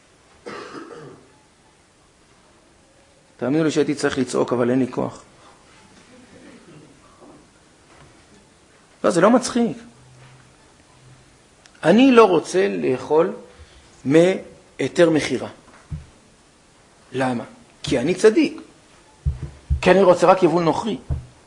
תאמינו לי שהייתי צריך לצעוק, אבל אין לי כוח. לא, זה לא מצחיק. אני לא רוצה לאכול מהיתר מחירה. למה? כי אני צדיק. כי אני רוצה רק יבול נוכרי.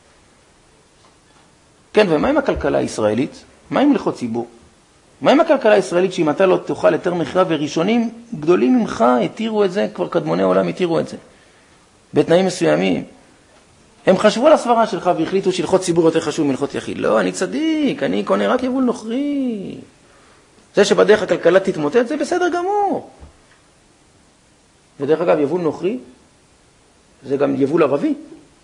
כן, ומה עם הכלכלה הישראלית? מה עם הלכות ציבור? מה עם הכלכלה הישראלית שאם אתה לא תאכל היתר מחירה, וראשונים גדולים ממך התירו את זה, כבר קדמוני העולם התירו את זה. בתנאים מסוימים. הם חשבו על הסברה שלך והחליטו שהלכות ציבור יותר חשוב מלכות יחיד. לא, אני צדיק, אני קונה רק יבול נוכרי. זה שבדרך הכלכלה תתמוטט, זה בסדר גמור. ודרך אגב, יבול נוכרי, זה גם יבול ערבי.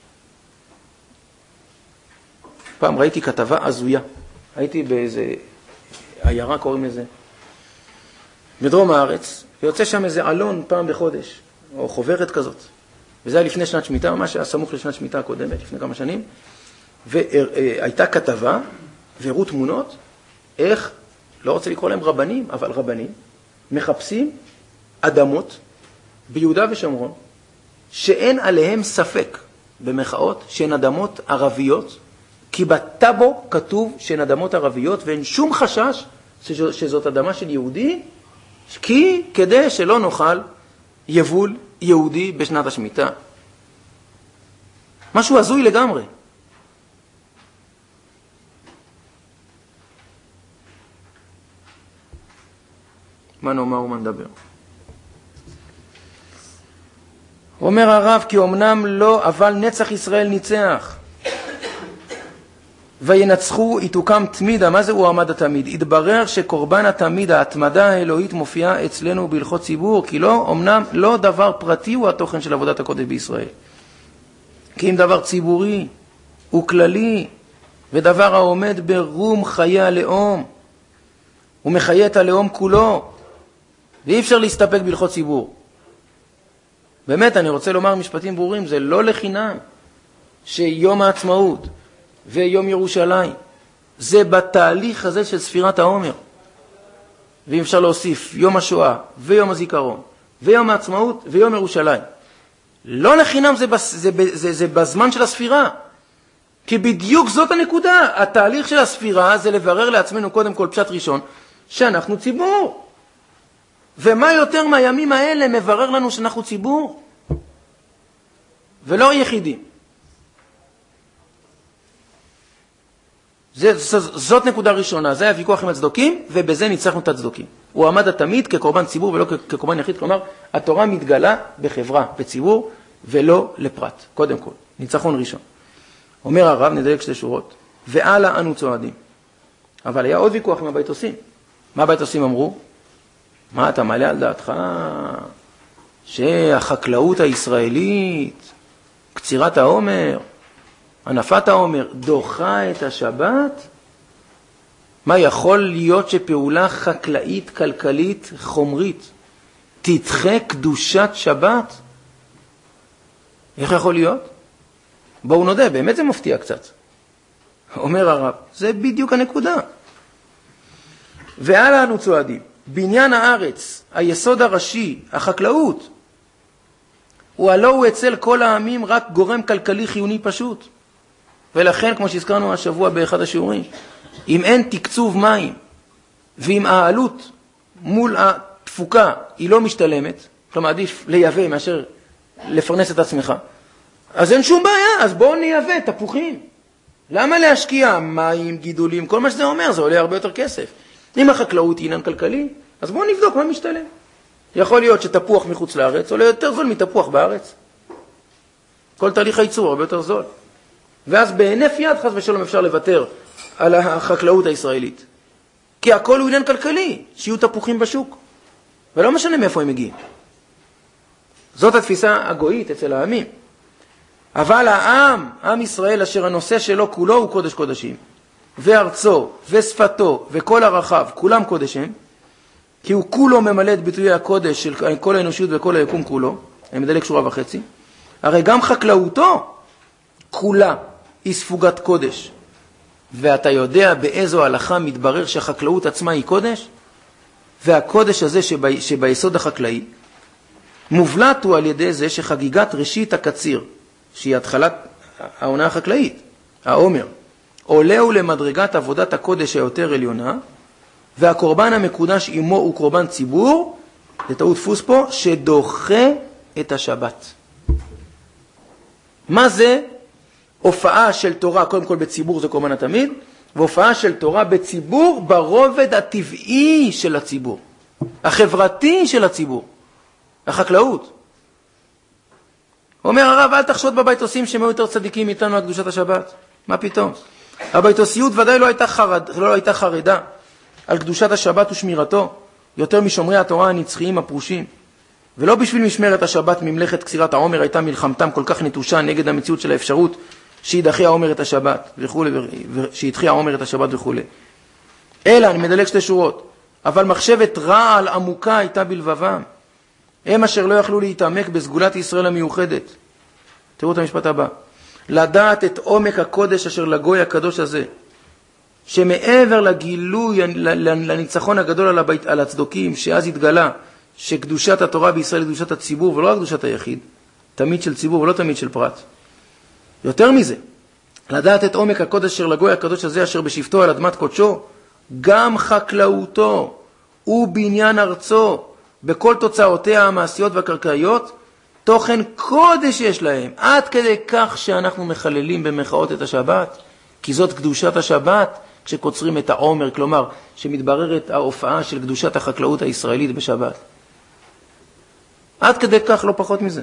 פעם ראיתי כתבה עזויה. הייתי באיזה עיירה, קוראים לזה, בדרום הארץ, ויוצא שם איזה אלון פעם בחודש, או חוברת כזאת. וזה היה לפני שנת שמיטה, ממש היה סמוך לשנת שמיטה הקודמת, לפני כמה שנים. והייתה כתבה, והראו תמונות, איך, לא רוצה לקרוא להם רבנים, אבל רבנים, מחפשים אדמות ביהודה ושומרון, שאין עליהם ספק, במחאות, שהן אדמות ערביות, כי בטאבו כתוב שהן אדמות ערביות, ואין שום חשש שזאת אדמה של יהודי, כי כדי שלא נאכל יבול יהודי בשנת השמיטה. משהו הזוי לגמרי. מה נאמר ומה נדבר? אומר הרב, כי אמנם לא, אבל נצח ישראל ניצח. וינצחו איתוקם תמידה. מה זה הוא עמד התמיד? התברר שקורבן התמיד, ההתמדה האלוהית, מופיעה אצלנו בהלכות ציבור, כי לא, אמנם לא דבר פרטי הוא התוכן של עבודת הקודש בישראל. כי אם דבר ציבורי הוא כללי, ודבר העומד ברום חיי הלאום, הוא מחיה את הלאום כולו, ואי אפשר להסתפק בהלכות ציבור. באמת, אני רוצה לומר משפטים ברורים, זה לא לחינם שיום העצמאות ויום ירושלים, זה בתהליך הזה של ספירת העומר. ואם אפשר להוסיף יום השואה ויום הזיכרון ויום העצמאות ויום ירושלים. לא לחינם זה, זה, זה, זה בזמן של הספירה. כי בדיוק זאת הנקודה. התהליך של הספירה זה לברר לעצמנו קודם כל פשט ראשון, שאנחנו ציבור. ומה יותר מהימים האלה מברר לנו שאנחנו ציבור? ולא יחידים. זה, זאת נקודה ראשונה, זה היה ויכוח עם הצדוקים, ובזה ניצחנו את הצדוקים. הוא עמד תמיד כקורבן ציבור ולא כקורבן יחיד, כלומר, התורה מתגלה בחברה, בציבור, ולא לפרט, קודם כל. ניצחון ראשון. אומר הרב, נדלק שתי שורות, ועלה אנו צועדים. אבל היה עוד ויכוח עם הבית עושים. מה הבית עושים אמרו? מה אתה מעלה על דעתך? שהחקלאות הישראלית, קצירת העומר, ענפת העומר, דוחה את השבת? מה יכול להיות שפעולה חקלאית, כלכלית, חומרית, תדחה קדושת שבת? איך יכול להיות? בואו נודה, באמת זה מפתיע קצת. אומר הרב, זה בדיוק הנקודה. והלאה אנו צועדים. בניין הארץ, היסוד הראשי, החקלאות, הוא הלא הוא אצל כל העמים רק גורם כלכלי חיוני פשוט. ולכן, כמו שהזכרנו השבוע באחד השיעורים, אם אין תקצוב מים, ואם העלות מול התפוקה היא לא משתלמת, כלומר עדיף לייבא מאשר לפרנס את עצמך, אז אין שום בעיה, אז בואו נייבא תפוחים. למה להשקיע מים, גידולים, כל מה שזה אומר, זה עולה הרבה יותר כסף. אם החקלאות היא עניין כלכלי, אז בואו נבדוק מה משתלם. יכול להיות שתפוח מחוץ לארץ עולה יותר זול מתפוח בארץ. כל תהליך הייצור הרבה יותר זול. ואז בהינף יד חס ושלום אפשר לוותר על החקלאות הישראלית. כי הכל הוא עניין כלכלי, שיהיו תפוחים בשוק. ולא משנה מאיפה הם מגיעים. זאת התפיסה הגויית אצל העמים. אבל העם, עם ישראל, אשר הנושא שלו כולו הוא קודש קודשים, וארצו, ושפתו, וכל הרחב, כולם קודש הם, כי הוא כולו ממלא את ביטויי הקודש של כל האנושיות וכל היקום כולו, אני מדלק שורה וחצי, הרי גם חקלאותו כולה היא ספוגת קודש. ואתה יודע באיזו הלכה מתברר שהחקלאות עצמה היא קודש? והקודש הזה שב, שביסוד החקלאי, מובלט הוא על ידי זה שחגיגת ראשית הקציר, שהיא התחלת העונה החקלאית, העומר, עולהו למדרגת עבודת הקודש היותר עליונה, והקורבן המקודש עמו הוא קורבן ציבור, זה טעות דפוס פה, שדוחה את השבת. מה זה? הופעה של תורה, קודם כל בציבור זה קורבן התמיד, והופעה של תורה בציבור ברובד הטבעי של הציבור, החברתי של הציבור, החקלאות. אומר הרב, אל תחשוד בביתוסים שהם היו יותר צדיקים איתנו על קדושת השבת. מה פתאום? הביתוסיות ודאי לא הייתה, חרד, לא הייתה חרדה על קדושת השבת ושמירתו, יותר משומרי התורה הנצחיים הפרושים. ולא בשביל משמרת השבת ממלכת קצירת העומר הייתה מלחמתם כל כך נטושה נגד המציאות של האפשרות שידחי העומר את השבת וכו', שידחי העומר את השבת וכו'. אלא, אני מדלג שתי שורות, אבל מחשבת רעל עמוקה הייתה בלבבם. הם אשר לא יכלו להתעמק בסגולת ישראל המיוחדת. תראו את המשפט הבא. לדעת את עומק הקודש אשר לגוי הקדוש הזה, שמעבר לגילוי, לניצחון הגדול על, הבית, על הצדוקים, שאז התגלה שקדושת התורה בישראל היא קדושת הציבור ולא רק קדושת היחיד, תמיד של ציבור ולא תמיד של פרט. יותר מזה, לדעת את עומק הקודש אשר לגוי הקדוש הזה אשר בשבתו על אדמת קודשו, גם חקלאותו ובניין ארצו, בכל תוצאותיה המעשיות והקרקעיות, תוכן קודש יש להם, עד כדי כך שאנחנו מחללים במחאות את השבת, כי זאת קדושת השבת, כשקוצרים את העומר, כלומר, שמתבררת ההופעה של קדושת החקלאות הישראלית בשבת. עד כדי כך, לא פחות מזה.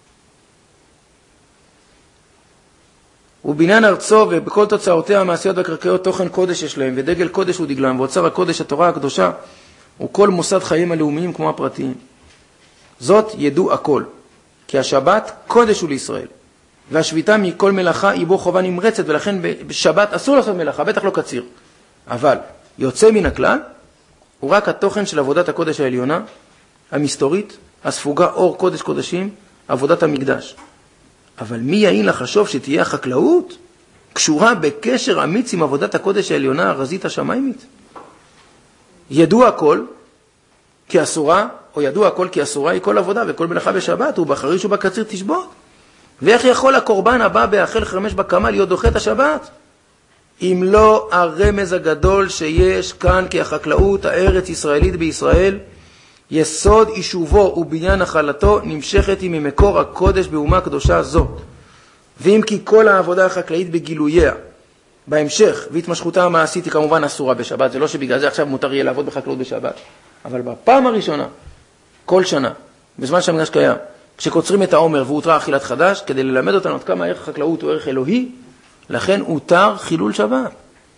ובניין ארצו ובכל תוצאותיה המעשיות והקרקעיות תוכן קודש יש להם, ודגל קודש הוא דגלם, ואוצר הקודש, התורה הקדושה, הוא כל מוסד חיים הלאומיים כמו הפרטיים. זאת ידעו הכל, כי השבת קודש הוא לישראל, והשביתה מכל מלאכה היא בו חובה נמרצת, ולכן בשבת אסור לעשות מלאכה, בטח לא קציר. אבל יוצא מן הכלל, הוא רק התוכן של עבודת הקודש העליונה, המסתורית, הספוגה אור קודש קודשים, עבודת המקדש. אבל מי יעין לחשוב שתהיה החקלאות קשורה בקשר אמיץ עם עבודת הקודש העליונה הרזית השמיימית? ידוע הכל כי אסורה, או ידוע הכל כי אסורה היא כל עבודה וכל מלאכה בשבת, ובחריש ובקציר תשבות. ואיך יכול הקורבן הבא באכל חרמש בקמה להיות דוחה את השבת? אם לא הרמז הגדול שיש כאן כי החקלאות הארץ ישראלית בישראל, יסוד יישובו ובניין החלתו נמשכת היא ממקור הקודש באומה קדושה זו. ואם כי כל העבודה החקלאית בגילוייה, בהמשך, והתמשכותה המעשית היא כמובן אסורה בשבת, זה לא שבגלל זה עכשיו מותר יהיה לעבוד בחקלאות בשבת. אבל בפעם הראשונה, כל שנה, בזמן שהמקדש קיים, כשקוצרים את העומר והותרה אכילת חדש, כדי ללמד אותנו עד כמה ערך החקלאות הוא ערך אלוהי, לכן הותר חילול שבת.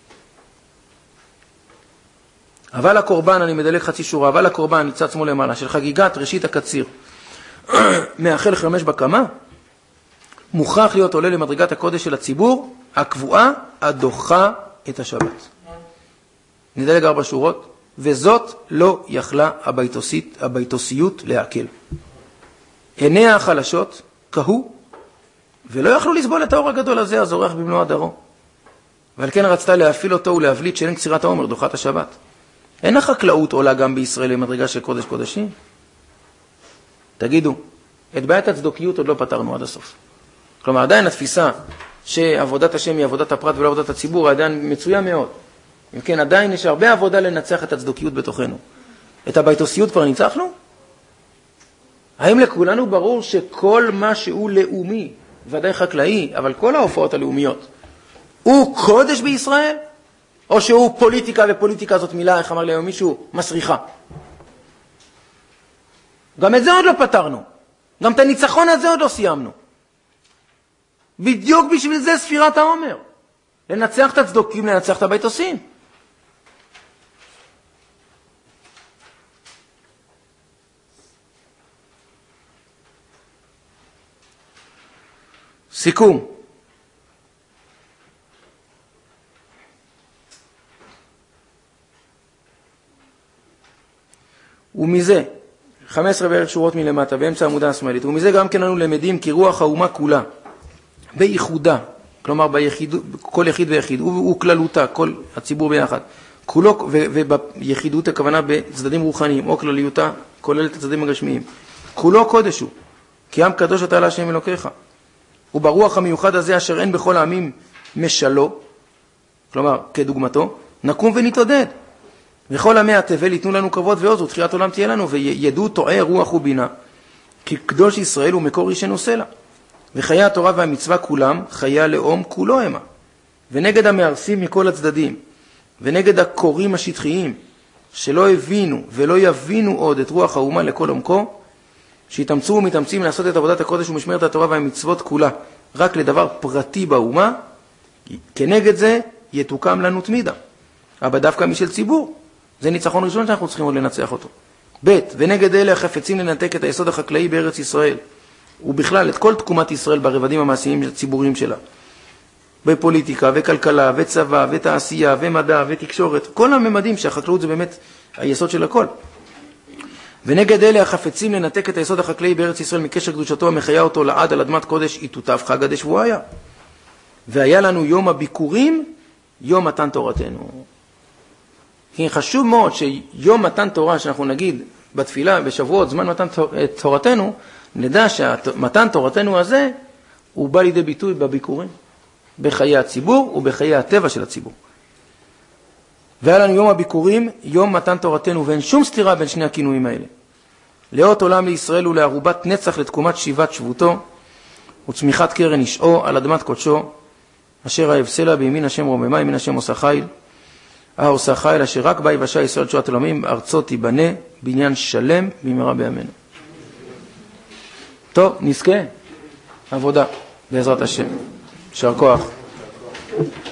אבל הקורבן, אני מדלג חצי שורה, אבל הקורבן מצד שמאל למעלה, של חגיגת ראשית הקציר, מאכל חרמש בקמה, מוכרח להיות עולה למדרגת הקודש של הציבור, הקבועה, הדוחה את השבת. נדלג ארבע שורות, וזאת לא יכלה הביתוסית, הביתוסיות להקל. עיניה החלשות, כהו, ולא יכלו לסבול את האור הגדול הזה, הזורח במלוא הדרו. ועל כן רצתה להפיל אותו ולהבליט שאין קצירת העומר דוחת השבת. אין החקלאות עולה גם בישראל למדרגה של קודש קודשים? תגידו, את בעיית הצדוקיות עוד לא פתרנו עד הסוף. כלומר, עדיין התפיסה שעבודת השם היא עבודת הפרט ולא עבודת הציבור, עדיין מצויה מאוד. אם כן, עדיין יש הרבה עבודה לנצח את הצדוקיות בתוכנו. את הביתוסיות כבר ניצחנו? האם לכולנו ברור שכל מה שהוא לאומי, ודאי חקלאי, אבל כל ההופעות הלאומיות, הוא קודש בישראל? או שהוא פוליטיקה, ופוליטיקה זאת מילה, איך אמר לי היום מישהו, מסריחה? גם את זה עוד לא פתרנו. גם את הניצחון הזה עוד לא סיימנו. בדיוק בשביל זה ספירת העומר. לנצח את הצדוקים, לנצח את הביתוסים. סיכום. ומזה, חמש עשרה בערך שורות מלמטה, באמצע העמודה השמאלית, ומזה גם כן אנו למדים כי רוח האומה כולה, בייחודה, כלומר ביחיד, כל יחיד ויחיד, וכללותה, כל הציבור ביחד, כולו, וביחידות הכוונה בצדדים רוחניים, או כלליותה, כוללת הצדדים הגשמיים, כולו קודש הוא, כי עם קדוש אתה להשם אלוקיך, וברוח המיוחד הזה אשר אין בכל העמים משלו, כלומר כדוגמתו, נקום ונתעודד, וכל עמי התבל ייתנו לנו כבוד ועוז, ותחיית עולם תהיה לנו, וידעו טועי רוח ובינה, כי קדוש ישראל הוא מקור אישנו סלע. וחיי התורה והמצווה כולם, חיי הלאום כולו המה. ונגד המארסים מכל הצדדים, ונגד הקוראים השטחיים, שלא הבינו ולא יבינו עוד את רוח האומה לכל עומקו, שהתאמצו ומתאמצים לעשות את עבודת הקודש ומשמרת התורה והמצוות כולה, רק לדבר פרטי באומה, כנגד זה יתוקם לנו תמידה. אבל דווקא משל ציבור. זה ניצחון ראשון שאנחנו צריכים עוד לנצח אותו. ב' ונגד אלה החפצים לנתק את היסוד החקלאי בארץ ישראל, ובכלל את כל תקומת ישראל ברבדים המעשיים הציבוריים שלה. בפוליטיקה וכלכלה וצבא ותעשייה ומדע ותקשורת, כל הממדים שהחקלאות זה באמת היסוד של הכל. ונגד אלה החפצים לנתק את היסוד החקלאי בארץ ישראל מקשר קדושתו המחיה אותו לעד על אדמת קודש, יתותף חג הדשבועיה. והיה לנו יום הביקורים, יום מתן תורתנו. כי חשוב מאוד שיום מתן תורה שאנחנו נגיד בתפילה בשבועות זמן מתן תורתנו, נדע שמתן תורתנו הזה הוא בא לידי ביטוי בביקורים, בחיי הציבור ובחיי הטבע של הציבור. והיה לנו יום הביקורים, יום מתן תורתנו, ואין שום סתירה בין שני הכינויים האלה. לאות עולם לישראל ולערובת נצח לתקומת שיבת שבותו, וצמיחת קרן אישו על אדמת קודשו, אשר האבסלה בימין השם רוממה, ימין השם עושה חיל, העושה חיל אשר רק בה יבשה ישראל תשועת עולמים, ארצות תיבנה, בניין שלם במהרה בימינו. טוב, נזכה עבודה בעזרת השם. יישר כוח.